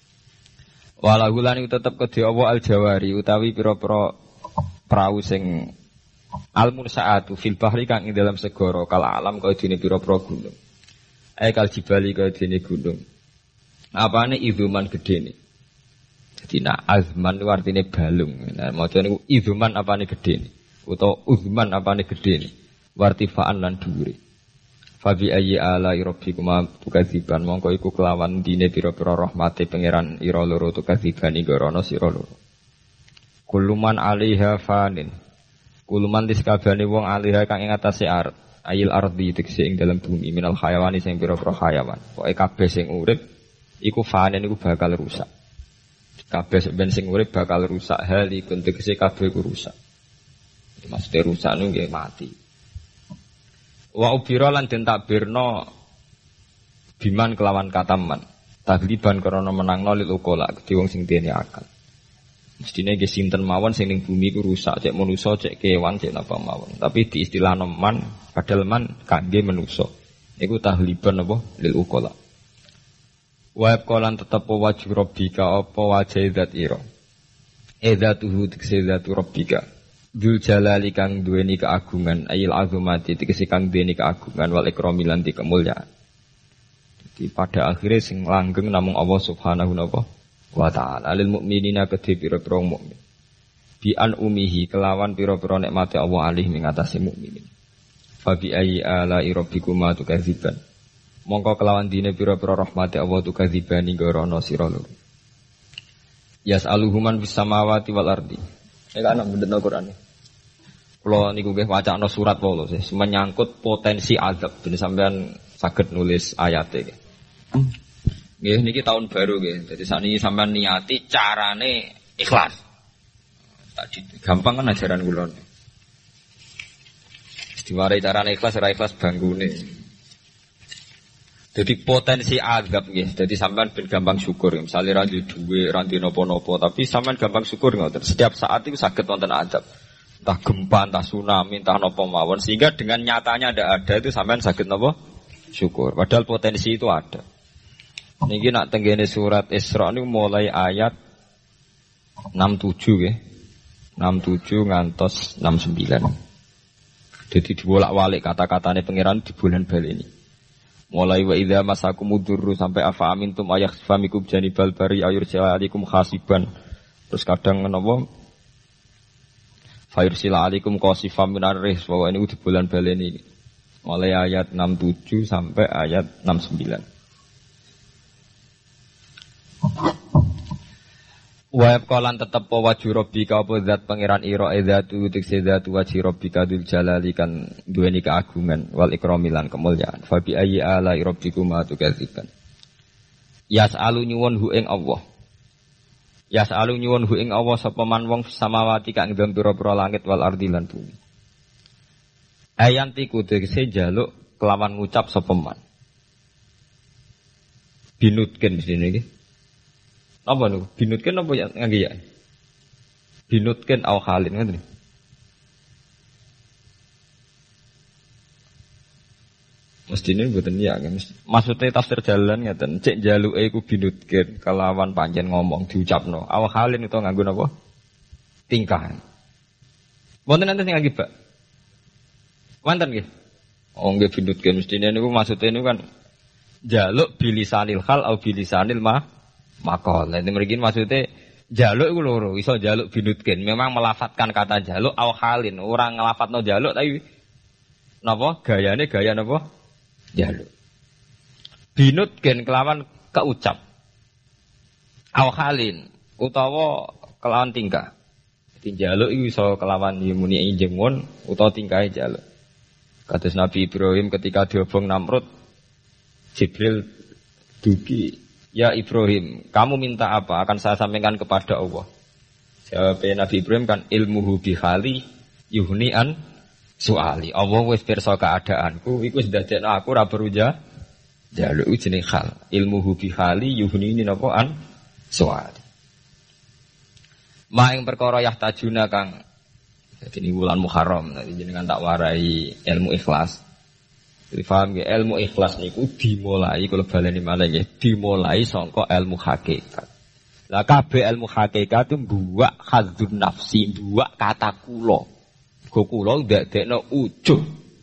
Walahu lan tetep kedhe apa al-jawari utawi pira-pira prau sing al-mursaatu fil bahri kang ing dalam segara kal alam kaya dene pira-pira gunung. Ae kal jibali kaya dene gunung. Apane iduman gedene. Dadi nak azman ku artine balung. Nah maca niku iduman apane gedene utawa uzman apane gedene. Wartifaan lan dhuwure. Fabi ayyi ala rabbikuma tukadziban mongko iku kelawan dine pira-pira rahmate pangeran ira loro tukadziban igorono sira loro. Kuluman alaiha fanin. Kuluman diskabane wong alaiha kang ing atase art, ayil ardi tegese ing dalam bumi minal hayawani sing pira-pira hayawan. Pokoke kabeh sing urip iku fanin iku bakal rusak. Kabeh ben sing urip bakal rusak halikun tegese kabeh iku rusak. Maksudnya rusak niku nggih mati. Wa ubira lan den takbirna biman kelawan kataman tagliban karena menangno lil ukola kedhi wong sing dene akal. Mestine nggih sinten mawon sing ning bumi ku rusak cek manusa cek kewan cek napa mawon. Tapi di istilah man padahal man kangge manusa. Iku tagliban apa lil ukola. Wa qalan tetep wajib rabbika apa wajah zat ira. Edzatuhu tikzatu rabbika. Dzul jalali kang duweni keagungan ayil azumati tegese kang duweni keagungan wal ikrami lan kemuliaan. Jadi pada akhirnya sing langgeng namung Allah Subhanahu wa taala lil mukminina kedhe pira-pira mukmin. Bi an umihi kelawan pira-pira nikmate Allah alih ing atase mukminin. Fa bi ayyi ala rabbikuma tukadziban. Mongko kelawan dine pira-pira rahmate Allah tukadzibani gorono sira loro. Yas'aluhuman bis samawati wal ardi. Nek ana mendhetno Quran. Kula niku nggih wacana surat wae sih menyangkut potensi azab ben sampean saged nulis ayate nggih. Nggih niki tahun baru nggih. Dadi sakniki sampean niati carane ikhlas. Tadi gampang kan ajaran kula. Diwarai carane ikhlas ora ikhlas banggune. Jadi potensi azab nggih. Jadi sampean ben gampang syukur. Misalnya ra duwe ra napa-napa tapi sampean gampang syukur ngoten. Setiap saat itu saged wonten azab. Entah gempa, entah tsunami, entah napa mawon sehingga dengan nyatanya ndak ada itu sampean saged napa syukur. Padahal potensi itu ada. Niki nak tenggene surat Isra niku mulai ayat enam puluh tujuh nggih. enam puluh tujuh ngantos enam puluh sembilan. Jadi dibolak-balik kata-katane pangeran di bulan baleni. Mulai wa idza masakumudurru sampai afa amintum ayakhfamikum janibal bari ayursila alaikum khasiban. Terus kadang napa fayursila alaikum qasifam minar rih bahwa ini di bulan baleni. Mulai ayat enam puluh tujuh sampai ayat enam puluh sembilan. Wa qalan tetep wajhu rabbika apa zat pangeran ira zatu tikse zatu wajhi rabbika dzul jalali kan duweni keagungan wal ikrami lan kemuliaan fa bi ayyi ala rabbikuma tukadziban yas'alu nyuwun hu ing Allah yas'alu nyuwun hu ing Allah sapa man wong samawati kang ing pira-pira langit wal ardi lan bumi ayanti kudese njaluk kelawan ngucap sapa man binutken sini iki apa niku? Binutken apa ya ngangge ya? Binutken au khalin ngoten. Mestine mboten ya, maksudnya tafsir jalan ngeten, cek jaluke iku binutken kelawan pancen ngomong diucapno. Au khalin itu nganggo napa? Tingkah. Wonten enten sing ngangge bak. Wonten nggih. Oh nggih binutken mestine niku maksudnya niku kan jaluk bilisanil khal au bilisanil ma Makol, nanti mungkin maksudnya jaluk itu loro, iso jaluk binutkin. Memang melafatkan kata jaluk au halin. Orang ngelafat no jaluk tapi napa gayane gaya napa jaluk. Binutkin kelawan keucap. Au halin utawa kelawan tingkah. Jadi jaluk itu iso kelawan yumuni injemun utawa tingkahe jaluk. Kados Nabi Ibrahim ketika diobong Namrud, Jibril dugi. Ya Ibrahim, kamu minta apa? Akan saya sampaikan kepada Allah. Jawab Nabi Ibrahim kan ilmuhu bihali yuhni'an su'ali. Allah wis pirsa keadaanku, iku wis dadekno aku ora perlu jaluk jeneng hal. Ilmuhu bihali yuhni'ni napa an su'ali. Maing perkara yahtajuna kang dadi ini wulan Muharram, dadi jenengan tak warai ilmu ikhlas. Difaham nggih, ilmu ikhlas niku dimulai kula baleni malih nggih, dimulai saka ilmu hakikat. Lah kabeh ilmu hakikat itu mbuwak hadzun nafsi, mbuwak kata kula. Go kula ndadekno ujug.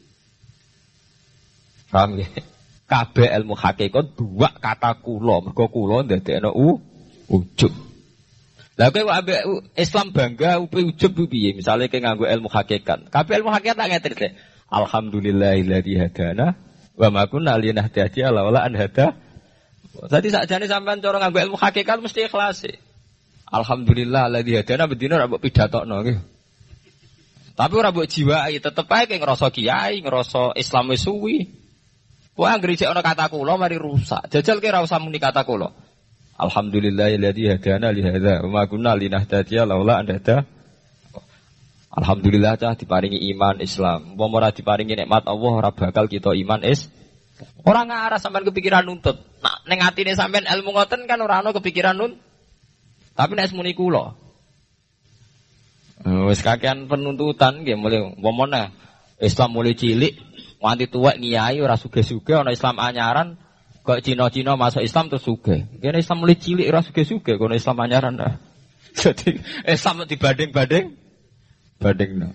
Paham nggih? Kabeh ilmu hakikat mbuwak kata kula, mergo kula ndadekno ujug. Lah kowe ambek Islam bangga upi ujug piye? Misale kowe nganggo ilmu hakikat. Kabeh ilmu hakikat tak ngerti. Alhamdulillahilladzi hadana wa ma kunna linahtadiya laula an hada. Dadi sakjane sampean cara nganggo ilmu hakikat mesti ikhlas. Alhamdulillahilladzi hadana bedino ra mbok pidatokno nggih. Tapi ora mbok jiwai, tetep ae kowe ngrasa kiai, ngrasa Islam wis suwi. Kowe anggere jek ana kata kula mari rusak. Jajal kowe ora usah muni kata kula. Alhamdulillahilladzi hadana li hadza wa ma kunna linahtadiya laula an hada. Alhamdulillah cah diparingi iman Islam. Wong ora diparingi nikmat Allah ora bakal kita iman is. Ora ngarah sampean kepikiran nuntut. Nah, ning atine sampean ilmu ngoten kan ora ana kepikiran nuntut. Tapi nek muni kula. Wis kakean penuntutan nggih mulai womone Islam mulai cilik nganti tuwek ngiyai ora sugih-sugih ana Islam anyaran kok Cina-Cina masuk Islam terus sugih. Kene Islam mulai cilik ora sugih-sugih kono Islam anyaran. Jadi Islam dibanding-banding bandingno.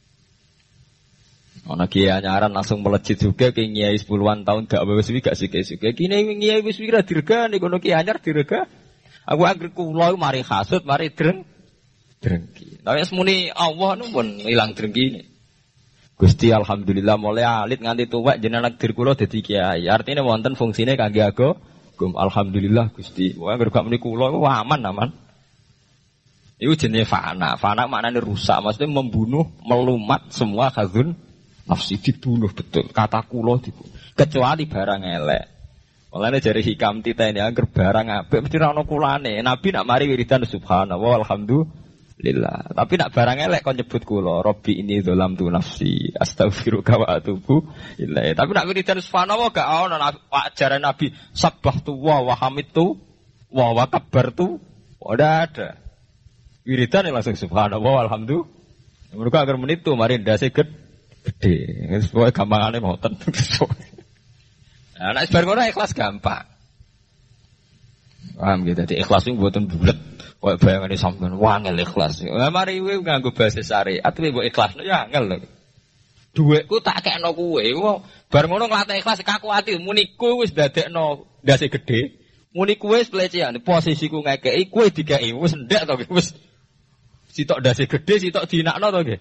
Ana kiai anyaran langsung melejit juga ke kiai sepuluhan tahun gak wis gak sik-sik. Kene kiai wis wira dirgane kono kiai anyar dirga. Aku anggere kula mari hasud, mari dreng drengki. Tapi semuni Allah nu pun ilang drengkine. Gusti alhamdulillah mulai alit nganti tuwek jenengan takdir kula dadi kiai. Artine wonten fungsine kangge aku. Alhamdulillah Gusti. Wah anggere gak muni kula aman aman. Itu jenis fana. Fana maknanya rusak. Maksudnya membunuh, melumat semua khazun nafsi. Dibunuh betul. Kata kulo dibunuh. Kecuali barang elek. Mulanya dari hikam tita ini. Agar barang apik. Mesti rana kulane. Nabi nak mari wiridan subhanallah. Alhamdulillah. Tapi nak barang elek. Kau nyebut kulo. Robbi ini dolam tu nafsi. Astaghfiruka wa atubu ilaih. Tapi nak wiridan subhanallah. Gak ada ajaran Nabi. Sabbah tu wa wa hamid tu. Wa wa kabar tu. Udah ada. Wiridan yang langsung subhanallah alhamdulillah. Mereka agar menit tu mari ndase gede. Semua gampangane moten. Nah, nek bar ngono ikhlas gampang. Paham gitu. Dadi ikhlas itu mboten bulet. Kaya bayangane sampean wangel ikhlas. Lah mari kowe nganggo bahasa syariat kowe mbok ikhlasno ya angel lho. Dhuwitku tak kekno kowe. Bar ngono nglatih ikhlas kaku ati muni kowe wis dadekno ndase gede. Muni kowe wis pelecehan. Posisiku ngekeki kowe dikeki wis ndek to wis. Sitok dasi gede, sitok dinakno to nggih.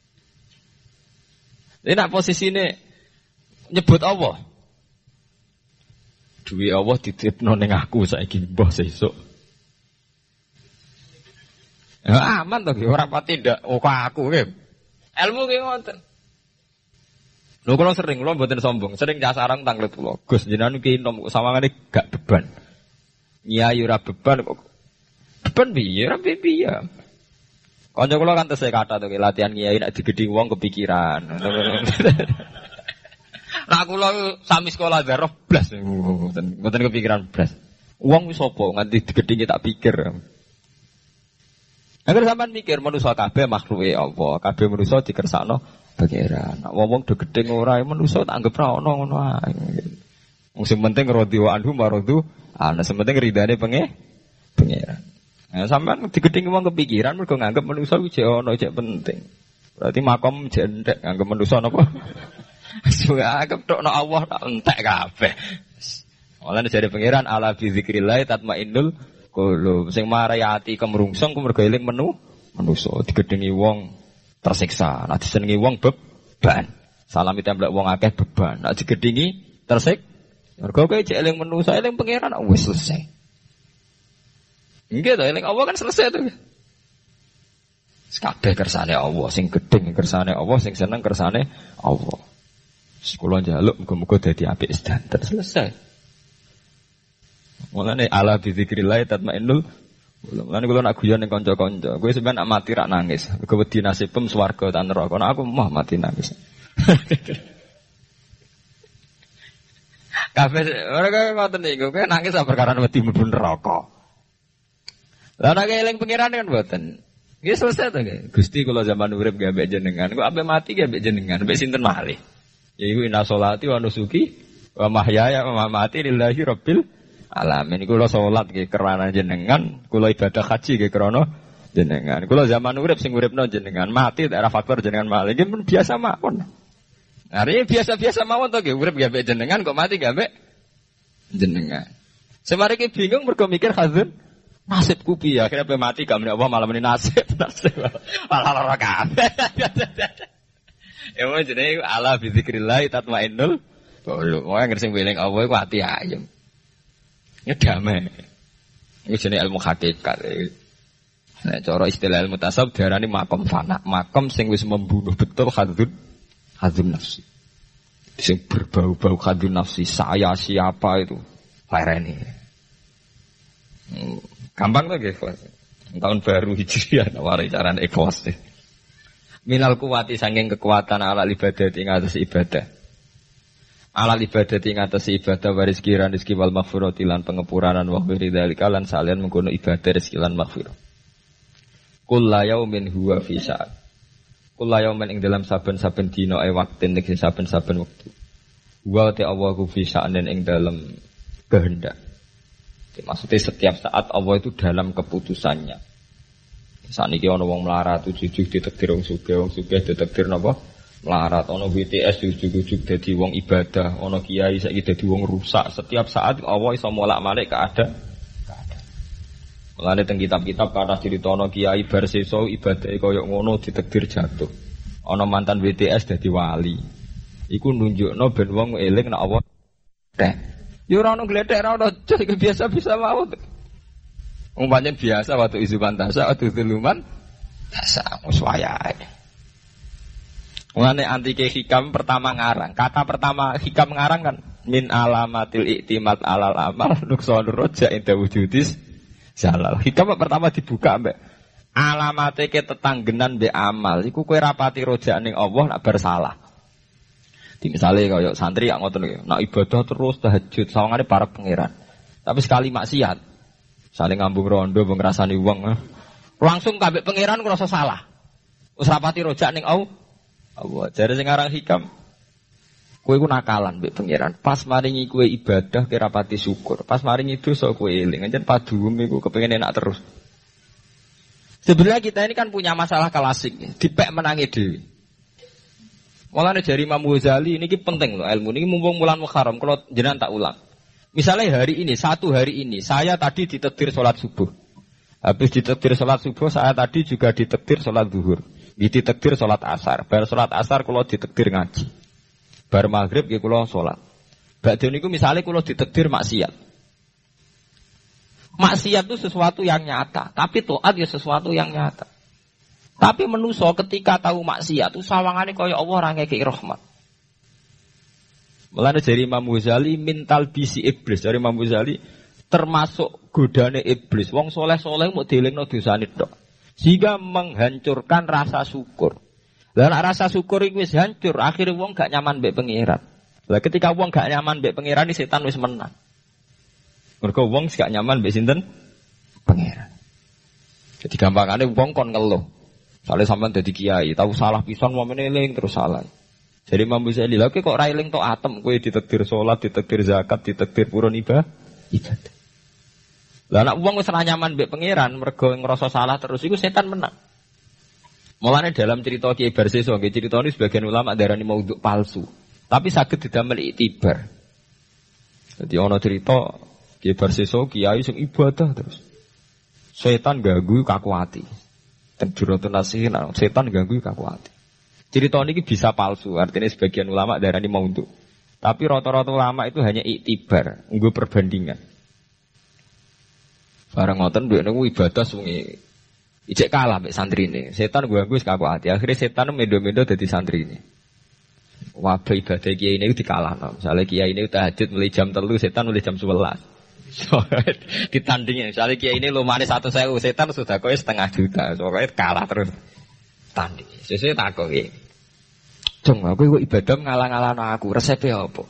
Ini nak posisine nyebut Allah. Duwe Allah dititipno ning aku saiki mbah sesuk. Ya aman to nggih, ora pati ndak oh aku nggih. Ilmu ki ngoten. Lho kula sering kula mboten sombong, sering nyasarang tanglet kula. Gus jenengan ki nom sawangane gak beban. Nyai ora beban kok. Beban piye? Ora piye. Kanca kula kan tesih kata to latihan kiai nek digedhi wong kepikiran. Nah kula sami sekolah daroh blas mboten mboten kepikiran blas. Wong wis sapa nganti digedhi tak pikir. Agar sampean mikir manusa kabeh makhluke Allah, kabeh manusa dikersakno pangeran. Nek wong do gedhe ora manusa tak anggap ra ono ngono ae. Wong sing penting radhiwa anhu maradu, ana sing penting ridane penge pangeran. Nah, sampean digedhingi wong kepikiran mergo nganggep manusa iki jek ono jek penting. Berarti makom jek entek nganggep manusa napa? Suwe anggap tokno Allah tak entek kabeh. Oleh jare pangeran ala bi zikrillah tatmainnul qulub. Sing marai ati kemrungsung ku mergo eling menu manusa digedhingi wong tersiksa. Nek disenengi wong beban. Salam ditembak wong akeh beban. Nek digedhingi tersik mergo kowe jek eling manusa eling pangeran wis selesai. Nggih to, eling Allah kan selesai to. Kabeh kersane Allah, sing gedeng kersane Allah, sing seneng kersane Allah. Kula njaluk muga-muga dadi apik sedanten selesai. Mulane ala bi zikrillah tatmainnul qulub. Mulane kula nak guyon ning kanca-kanca, kowe sampeyan nak mati rak nangis. Mergo wedi nasibem swarga ta neraka. Nek aku mah mati nangis. Kabeh ora ngoten niku, kowe nangis perkara wedi mlebu neraka. Lah nek eling pangeran kan mboten. Nggih selesai to nggih. Gusti kula zaman urip nggih ambek jenengan, kok ambek mati nggih ambek jenengan, ambek sinten malih. Ya iku inna sholati wa nusuki wa mahyaya wa mamati lillahi rabbil alamin. Kula salat nggih krana jenengan, kula ibadah haji nggih krana jenengan. Kula zaman urip sing uripno jenengan, mati daerah faktor jenengan malih nggih pun biasa mawon. Ari biasa-biasa mawon to nggih urip nggih jenengan kok mati nggih jenengan. Semari ki bingung mergo mikir hazun nasibku piye akhirnya pe mati gak meneh Allah malah meni nasib nasib. Malah lara kabeh. Ya mau jenenge ala bi zikrillah tatmainnul qulub. Wong sing eling Allah iku ati ayem. Ya damai. Iku jenenge ilmu hakikat. Nek cara istilah ilmu tasawuf diarani makom fana, makom sing wis membunuh betul hadzun hadzun nafsi. Sing berbau-bau hadzun nafsi, saya siapa itu? Lereni. Gampang tuh nggih, tahun baru Hijriah nawari carane ikhlas. Minal kuwati saking kekuatan ala ibadah ing atas ibadah. Ala ibadah ing atas ibadah waris kiran rezeki wal maghfirati lan pengepuranan wa khairidalika lan salian mengkono ibadah rezeki lan maghfirah. Kullu yaumin huwa fi sa'at. Kullu yaumin ing dalam saben-saben dina ae waktu nek saben-saben wektu. Wa ta Allahu fi sa'anin ing dalam kehendak. Maksudnya setiap saat Allah itu dalam keputusannya. Saat ini ada orang melarat, ujuk-ujuk ditekdir orang sugih, orang sugih ditekdir apa? Melarat, ada B T S ujuk-ujuk jadi orang ibadah, ada kiai saiki jadi orang rusak. Setiap saat Allah bisa molak-malik keadaan. Mulane teng kitab-kitab kata cerita ana kiai bar sesa ibadah kaya ngono ditekdir jatuh. Ana mantan B T S dadi wali. Iku nunjukno ben wong eling nek Allah teh. Ya ora ono gledek ora ono iki biasa-biasa mawon. Wong pancen biasa waktu izukan tasa waktu tuluman tasa wis wayahe. Mulane antike hikam pertama ngarang. Kata pertama hikam ngarang kan min alamatil iktimat alal amal nuqsanur roja inda wujudis jalal. Hikam pertama dibuka mbek alamate ke tetanggenan mbek amal. Iku kowe rapati roja ning Allah nak bersalah. Di misale kaya santri yang ngoten iki, nak ibadah terus tahajud sawangane para pangeran. Tapi sekali maksiat saling ngambung rondo mbok ngrasani wong. Langsung kabeh pangeran ngrasa salah. Wis rapati rojak ning Allah. Allah jare sing aran hikam. Kowe iku nakalan mbek pangeran. Pas maringi kowe ibadah kira pati syukur. Pas maringi dosa kowe eling. Anjen paduwem iku kepengin enak terus. Sebenarnya kita ini kan punya masalah klasik, dipek menangi dhewe. Mulane jari Imam Ghazali niki penting loh ilmu niki mumpung bulan Muharram kalau jenengan tak ulang. Misalnya hari ini, satu hari ini, saya tadi ditakdir sholat subuh. Habis ditakdir sholat subuh, saya tadi juga ditakdir sholat zuhur. Ditakdir sholat asar. Bar sholat asar, kalau ditakdir ngaji. Bar maghrib, kalau sholat. Ba'da niku misalnya kalau ditakdir maksiat. Maksiat itu sesuatu yang nyata. Tapi taat ya sesuatu yang nyata. Tapi manusa ketika tahu maksiat, itu sawangane kaya Allah ora ngekeki rahmat. Mulane dari Imam Ghazali mintal bisi iblis. Dari Imam Ghazali termasuk godane iblis. Wong soleh-soleh mau dielingno dosane tok. Sehingga menghancurkan rasa syukur. Lah rasa syukur iki wis hancur, akhire wong gak nyaman mbek pangeran. Lah ketika wong gak nyaman mbek pangeran, setan wis menang. Mergo wong gak nyaman mbek sinten? Pangeran. Jadi gampangane wong kon ngeluh. Sale sampean dadi kiai, tahu salah pisan mau meneling terus salah. Jadi Imam Ghazali lha kok ora eling tok atem kowe ditakdir salat, ditakdir zakat, ditakdir purun ibadah. Ibadah. Lah nek wong wis ora nyaman mbek pangeran mergo ngrasa salah terus iku setan menang. Mulane dalam cerita Kiai Barseso nggih critane sebagian ulama darani maudhu palsu. Tapi saged didamel iktibar. Jadi ana cerita Kiai Barseso kiai sing ibadah terus. Setan ganggu kaku ati. Tenjuratun nasihin setan ganggu kaku ati. Cerita ini bisa palsu, artinya sebagian ulama darani maudhu. Tapi rata-rata ulama itu hanya iktibar, nggo perbandingan. Barang ngoten duwe niku ibadah sungi ijek kalah mek santrine. Setan ganggu wis kaku ati. Akhire setan mendo-mendo dadi santrine. Wabah ibadah kiai ini dikalahno. Misale kiai ini tahajud mulai jam telu, setan mulai jam sebelas. Ditandingin. Misale kiai ini lumane satu sewu, setan sudah kowe setengah juta. Pokoke kalah terus. Tanding. Sesuk takoki. Jong, aku kok ibadah ngalah-ngalahno aku, resepe apa?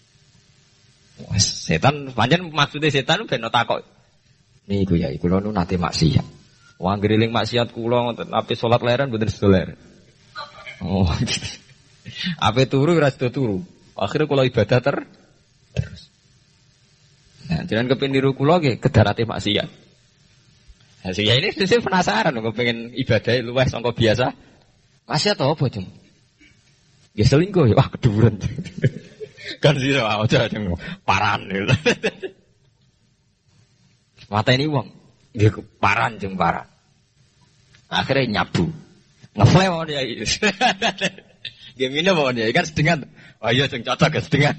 Wes, setan pancen maksude setan ben takok. Niku ya, kula nu nate maksiat. Wong ngriling maksiat kula ngoten, ape salat leren mboten sedoler. Oh. Ape turu ora sida turu. Akhire kula ibadah ter terus. Nah, jangan kepengin niru kula nggih kedarate maksiat. Nah, saya ini sih penasaran kok pengen ibadah luwes sangka biasa. Maksiat apa, Jeng? Ya selingkuh ya, wah keduren. Kan sira aja Jeng paran. Mateni wong. Nggih paran Jeng paran. Akhirnya nyabu. Ngeflame mau dia. Nggih minum mau dia kan sedengan. Oh iya Jeng cocok ya sedengan.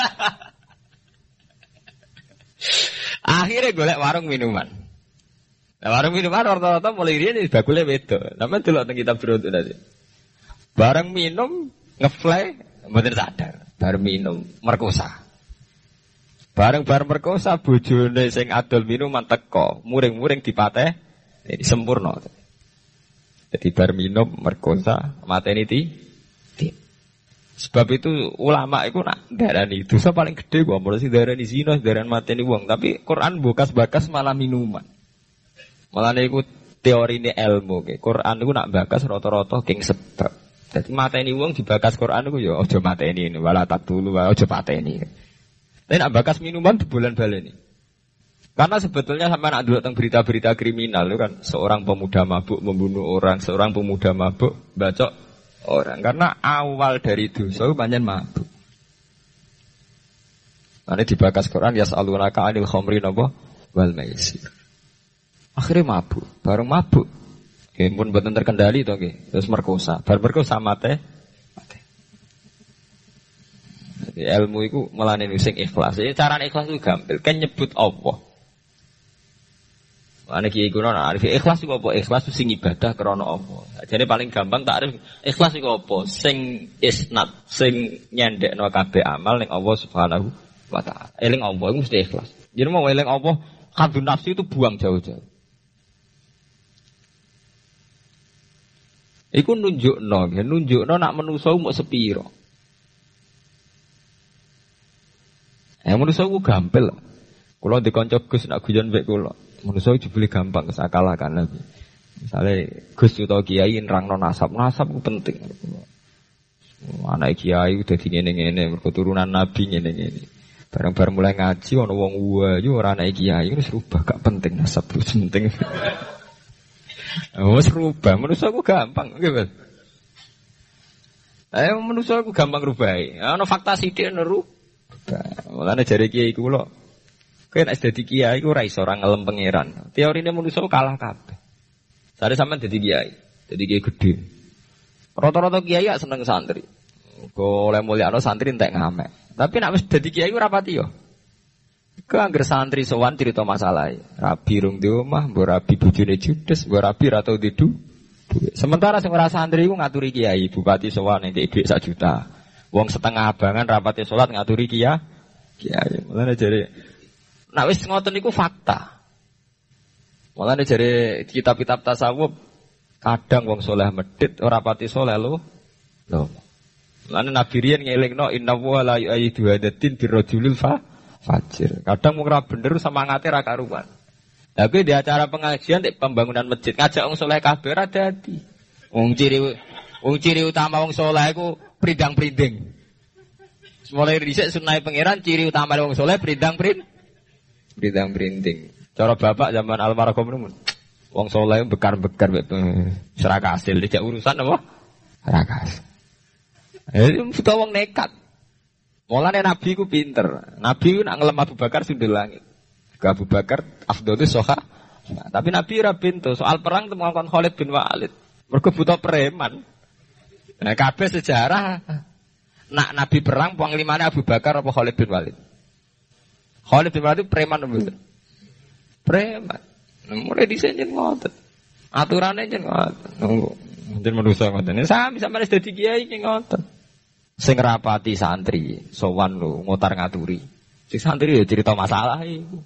Akhirnya golek warung minuman. Nah, warung minuman rata-rata mulai riyen bakule beda. Sampeyan delok teng kitab Beruntuk tadi. Bareng minum ngefly mboten sadar. Bareng minum merkosa. Bareng bareng merkosa bojone sing adol minuman teko, muring-muring dipateh jadi sempurna. Jadi bareng minum merkosa mateni ti. Sebab itu ulama itu nak darani dosa paling gede gua mulai sih darani zina, darani mateni wong, tapi Quran bekas-bekas malah minuman. Malah niku teori ini ilmu, ke Quran niku nak bakas rata-rata king sebab. Jadi mateni wong dibakas Quran niku ya aja mateni ini, wala tak dulu, aja pateni. Tapi nak bakas minuman di bulan baleni. Karena sebetulnya sampai nak dulu tentang berita-berita kriminal itu kan seorang pemuda mabuk membunuh orang, seorang pemuda mabuk bacok orang. Karena awal dari dosa itu banyak mabuk. Nanti dibakas Quran yas'alunaka 'anil khamri napa wal maisir. Akhirnya mabuk, bareng mabuk. Nggih pun mboten terkendali to nggih. Terus merkosa, bar merkosa mate. Mate. Jadi ilmu iku melane sing ikhlas. Jadi cara ikhlas itu gampil, kan nyebut Allah. Ana kiai kuno arif ikhlas iku apa? Ikhlas sing ibadah krana Allah. Jadi paling gampang takrif ikhlas iku apa? Sing isnad, sing nyendekno kabeh amal ning Allah Subhanahu wa taala. Eling Allah iku mesti ikhlas. Jadi mau eling Allah, kadun nafsu itu buang jauh-jauh. Iku nunjukno, ya nunjukno nak manusa mok sepiro. Eh manusa ku gampil. Kula dikanca Gus nak guyon mek kula. Manusa jebule gampang kesakalakan Nabi. Misale Gus utawa kiai nerangno nasab, nasab ku penting. Anak kiai udah di ngene-ngene mergo turunan Nabi ngene-ngene. Bareng-bareng mulai ngaji ana wong wayu ora anak kiai wis rubah gak penting nasab ku penting. Wes rubah, manusia aku gampang, nggih. Eh manusia aku gampang rubahi. Ana fakta sithik neru. Mulane jare kiai kula. Kowe nek dadi kiai iku ora iso ora ngelem pangeran. Teorine manusia kalah kabeh. Sare sampean dadi kiai, dadi kiai gedhe. Rata-rata kiai gak seneng santri. Kok oleh mulyakno santri entek ngamek. Tapi nek wis dadi kiai ku rapati yo. Keangger santri sowan cerita masalah. Rabi rung di omah, mbok rabi bojone judes, mbok rabi ra tau di duit. Sementara sing ora santri ku ngaturi kiai, bupati sowan entek dhuwit sak juta. Wong setengah abangan rapate salat ngaturi kiai. Kiai, mulane jare nek wis ngoten niku fakta. Mulane jare kitab-kitab tasawuf kadang wong saleh medhit ora pati saleh lho. Lho. Mulane Nabi riyen ngelingno inna wa la yu'ayyidu hadatin birrajulil fa fajir. Kadang mung ora bener semangate ra karuan. Lah kuwi di acara pengajian di pembangunan masjid ngajak wong saleh kabeh ra dadi. Wong ciri wong ciri utama wong saleh iku prindang-prinding. Mulai dhisik sunah pangeran ciri utama wong saleh prindang-prind prindang-prinding. Cara bapak zaman almarhum nemen. Wong saleh bekar-bekar mek serak hasil dijak urusan apa? Rakas. Eh buta wong nekat. Mulane Nabi ku pinter. Nabi ku nak ngelem Abu Bakar sundul langit. Ke Abu Bakar afdhalus soha. Nah, tapi Nabi ora pintu. Soal perang temu kon Khalid bin Walid. Mergo buta preman. Nah, kabeh sejarah nak Nabi perang panglimane Abu Bakar apa Khalid bin Walid? Khalid bin Walid preman mboten. Preman. Mulai dhisik njen ngoten. Aturane njen ngoten. Nunggu. Njen manusa ngoten. Sami sampeyan dadi kiai ki ngoten. Sing rapati santri, sowan lho, ngotar ngaturi. Sing santri ya cerita masalah iku.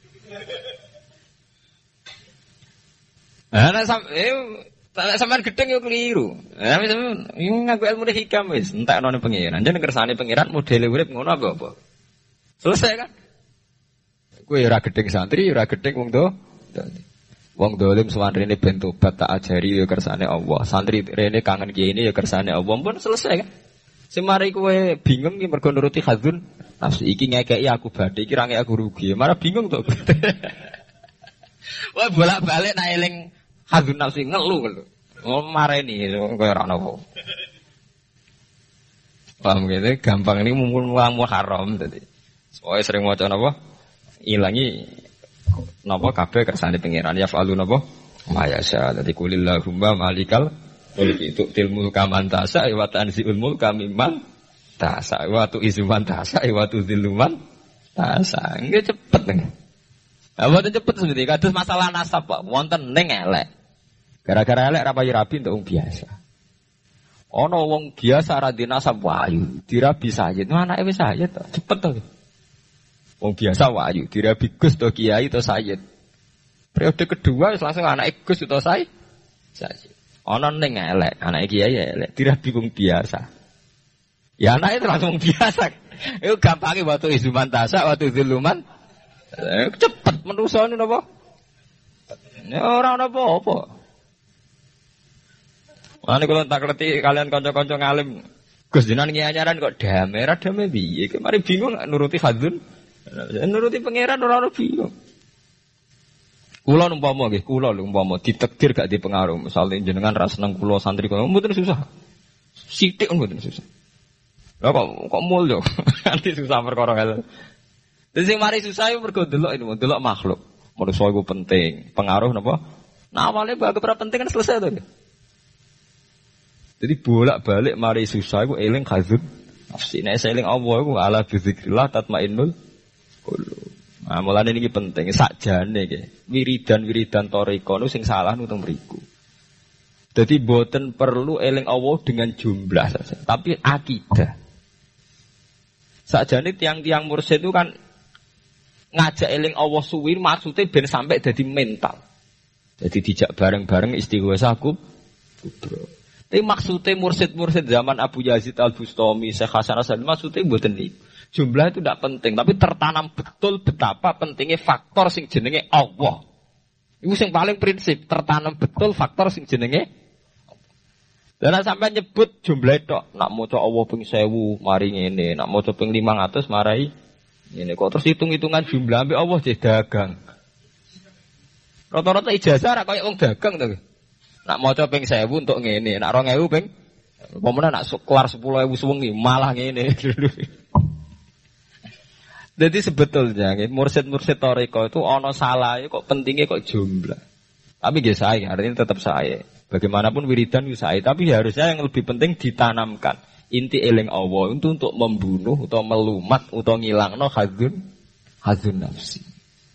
Ana sam eh sampean gedeng yo keliru. Lah sampean ngaku ilmu hikam wis, entekno ning pangeran. Jeneng kersane pangeran modele urip ngono apa-apa. Selesai kan? Kowe ora gedeng santri, ora gedeng wong do. Wong dolim sowan rene ben tobat tak ajari yo kersane Allah. Santri rene kangen kiai ini yo kersane Allah. Pun selesai kan? Semari kowe bingung iki mergo nuruti hadzun nafsi iki ngekeki aku badhe iki ra aku rugi. Malah bingung to. Wah bolak-balik nak eling hadzun nafsi ngelu-ngelu. Oh mareni koyo ora ono. Paham gitu, gampang ini mumpul mulang haram tadi. Soalnya sering maca napa? Ilangi napa kabeh kersane pangeran ya falu napa? Mayasa. Dadi kulillahumma malikal mulki tu'til mulka man tas'a wa tanzi'ul mulka mimman tas'a wa tu'izzu man tas'a wa tudzillu man tas'a. Nggih cepet nggih. Lah boten cepet sebenarnya kados masalah nasab Pak, wonten ning elek. Gara-gara elek ra payu rabi untuk wong biasa. Ana wong biasa ra dinasab wayu, dirabi sayid. Anake wis sayid to, cepet to. Wong biasa wayu, dirabi Gus to kiai to sayid. Periode kedua wis langsung anake Gus to sayid. Sayid. Ana ning elek, anake kiai elek, dirabi wong biasa. Ya anake itu langsung biasa. Iku gampange watu izuman tasa, watu ziluman. Cepet manusa niku napa? Ya ora ana apa-apa. Ane kalau tak ngerti kalian kanca-kanca ngalim Gus jenengan nyanyaran kok damai ra damai piye kemarin bingung nuruti hadzun nuruti pangeran ora ora bingung. Kula umpama nggih kula lho umpama ditakdir gak dipengaruh misale jenengan ra seneng kula santri kok mboten susah. Sithik mboten susah. Lah kok kok mulya nanti susah perkara hal. Dadi sing mari susah iku mergo delok itu delok makhluk. Manusa iku penting, pengaruh napa? Nah awalnya bagus ora penting kan selesai to. Jadi bolak-balik mari susah iku eling hadzun nafsi. Nek eling Allah iku ala bizikrillah tatmainnul qulub. Nah, mulane niki penting sakjane iki. Wiridan-wiridan thariqah nu sing salah nutung mriku. Dadi boten perlu eling Allah dengan jumlah saja, tapi akidah. Sakjane tiang-tiang mursyid itu kan ngajak eling Allah suwi maksudnya ben sampai dadi mental. Jadi dijak bareng-bareng istighosa kubro. Tapi maksudnya mursid-mursid zaman Abu Yazid Al-Bustami, Syekh Hasan Asad, maksudnya buatan ini. Jumlah itu tidak penting, tapi tertanam betul betapa pentingnya faktor sing jenenge Allah. Itu yang paling prinsip, tertanam betul faktor sing jenenge Allah. Dan sampai nyebut jumlah itu, nak maca Allah ping sewu, mari ngene, nak maca ping lima ratus, marai ngene. Kok terus hitung-hitungan jumlah sampai Allah jadi dagang. Rata-rata ijazah ra kaya wong dagang to. Nak maca ping sewu untuk ngene, nak rong ewu ping pomene nak keluar sepuluh ewu suwengi malah ngene. Jadi sebetulnya mursyid-mursyid thariqah itu ana salah kok pentingnya kok jumlah. Tapi nggih sae, artinya tetap sae. Bagaimanapun wiridan itu sae, tapi harusnya yang lebih penting ditanamkan inti eling Allah itu untuk membunuh atau melumat atau ngilangno hadzun hadzun nafsi.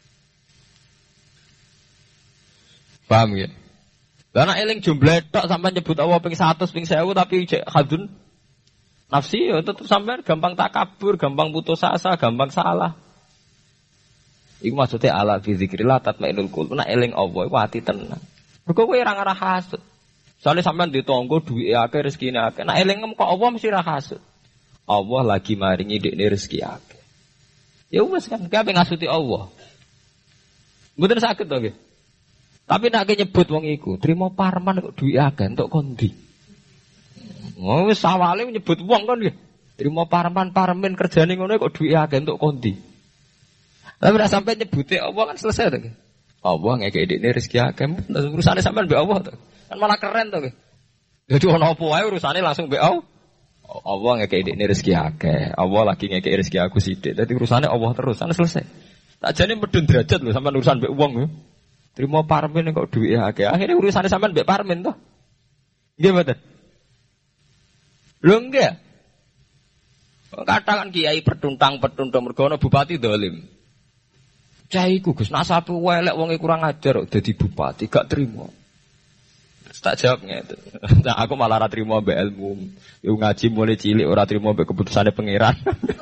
Paham ya? Karena eling jumlah tok sampai nyebut Allah ping seratus ping seribu tapi cek hadzun nafsi ya tetep sampean gampang takabur, gampang putus asa, gampang salah. Iku maksudnya ala fi zikrillah tatmainnul qulub. Nek eling Allah iku ati tenang. Mergo kowe ora ngarah hasud. Soale sampean ditonggo duwike akeh rezekine akeh. Nek eling kok Allah mesti ra hasud. Allah lagi maringi dekne rezeki akeh. Ya wis kan, kabeh ngasuti Allah. Mboten sakit to nggih. Tapi nak nyebut wong iku, trimo parman kok duwe akeh entuk kondi. Oh wis awale nyebut wong kan nggih. Trimo parman parmen kerjane ngono kok duwe akeh entuk kondi. Tapi nek sampai nyebute Allah kan selesai to nggih. Allah ngekeki dekne rezeki akeh, urusane sampean mbek Allah to. Kan malah keren to nggih. Dadi ono apa wae urusane langsung mbek Allah. Allah ngekeki dekne rezeki akeh. Allah lagi ngekeki rezeki aku sithik. Dadi urusane Allah terus, kan selesai. Tak jane medun derajat lho sampean urusan mbek wong lho. Terima parmen kok duwe akeh. Akhire urusane sampean mbek parmen to. Nggih mboten? Lho nggih. Katakan kiai pertuntang-pertuntang mergo ana bupati dolim. Cah iku Gus nasabe welek wong kurang ajar kok dadi bupati gak trimo. Tak jawab ngene. Nah, aku malah ora trimo mbek ilmu. Yo ngaji mulai cilik ora trimo mbek keputusane pangeran.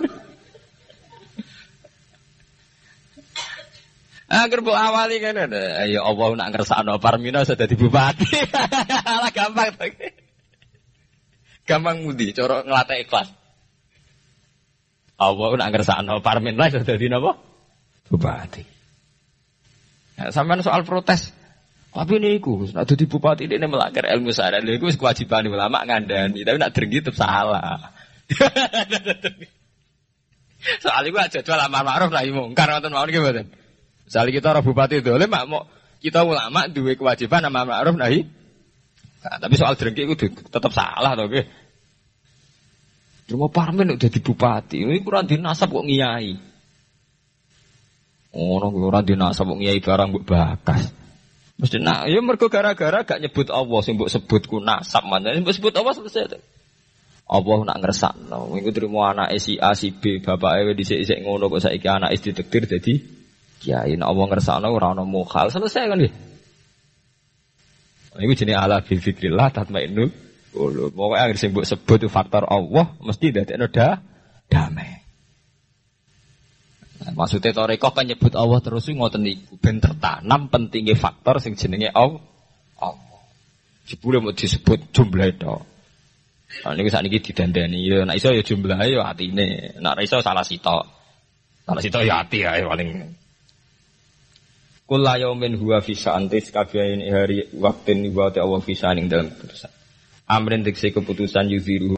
Agar bu awali kan ada, ya Allah nak ngersakno Parmina sudah di bupati, lah gampang tuh, gampang mudi, coro ngelatih ikhlas. Allah nak ngersakno Parmina sudah di apa? Bupati. Ya, sampai soal protes, tapi ini aku, nak di bupati ini melanggar ilmu syariat, itu kewajiban ulama ngandani, tapi nak dengki tetap salah. Soalnya gue aja jual amar ma'ruf nahi mungkar ngoten mawon nggih mboten. Soalnya kita ora bupati dolim mak mau kita ulama duwe kewajiban amar ma'ruf nahi. Nah, tapi soal drengki itu tetap salah to nggih. Cuma Parmen udah di bupati, ini kurang dinasab kok ngiyai. Oh, kurang dinasab kok ngiyai barang mbok bakas. Mesti nak, ya mergo gara-gara gak nyebut Allah sing mbok sebutku nasab manane mbok sebut Allah selesai. Allah nak ngersakno, iku trimo anake si A si B, bapake dhisik-dhisik ngono kok saiki anake ditakdir dadi kiai. Nek Allah ngersakno ora ana mukhal, selesai kan nggih. Iku jenenge ala bi fikrillah tatmainnul qulub. Pokoke anggere sing mbok sebut itu faktor Allah mesti dadekno da damai. Nah, maksudnya tarekah kan nyebut Allah terus ngoten niku ben tertanam pentingnya faktor sing jenenge Allah. Allah. Jebule mau disebut jumlah itu. Nah niku sakniki didandani ya nek iso ya jumlahe ya atine. Nek ora iso salah sitok. Salah sitok ya ati ae paling. Kula yaumin huwa fi sa'antis kabeh hari waktin wa ta Allah fi sa'aning dalam keputusan. Amrin dikse keputusan yuziru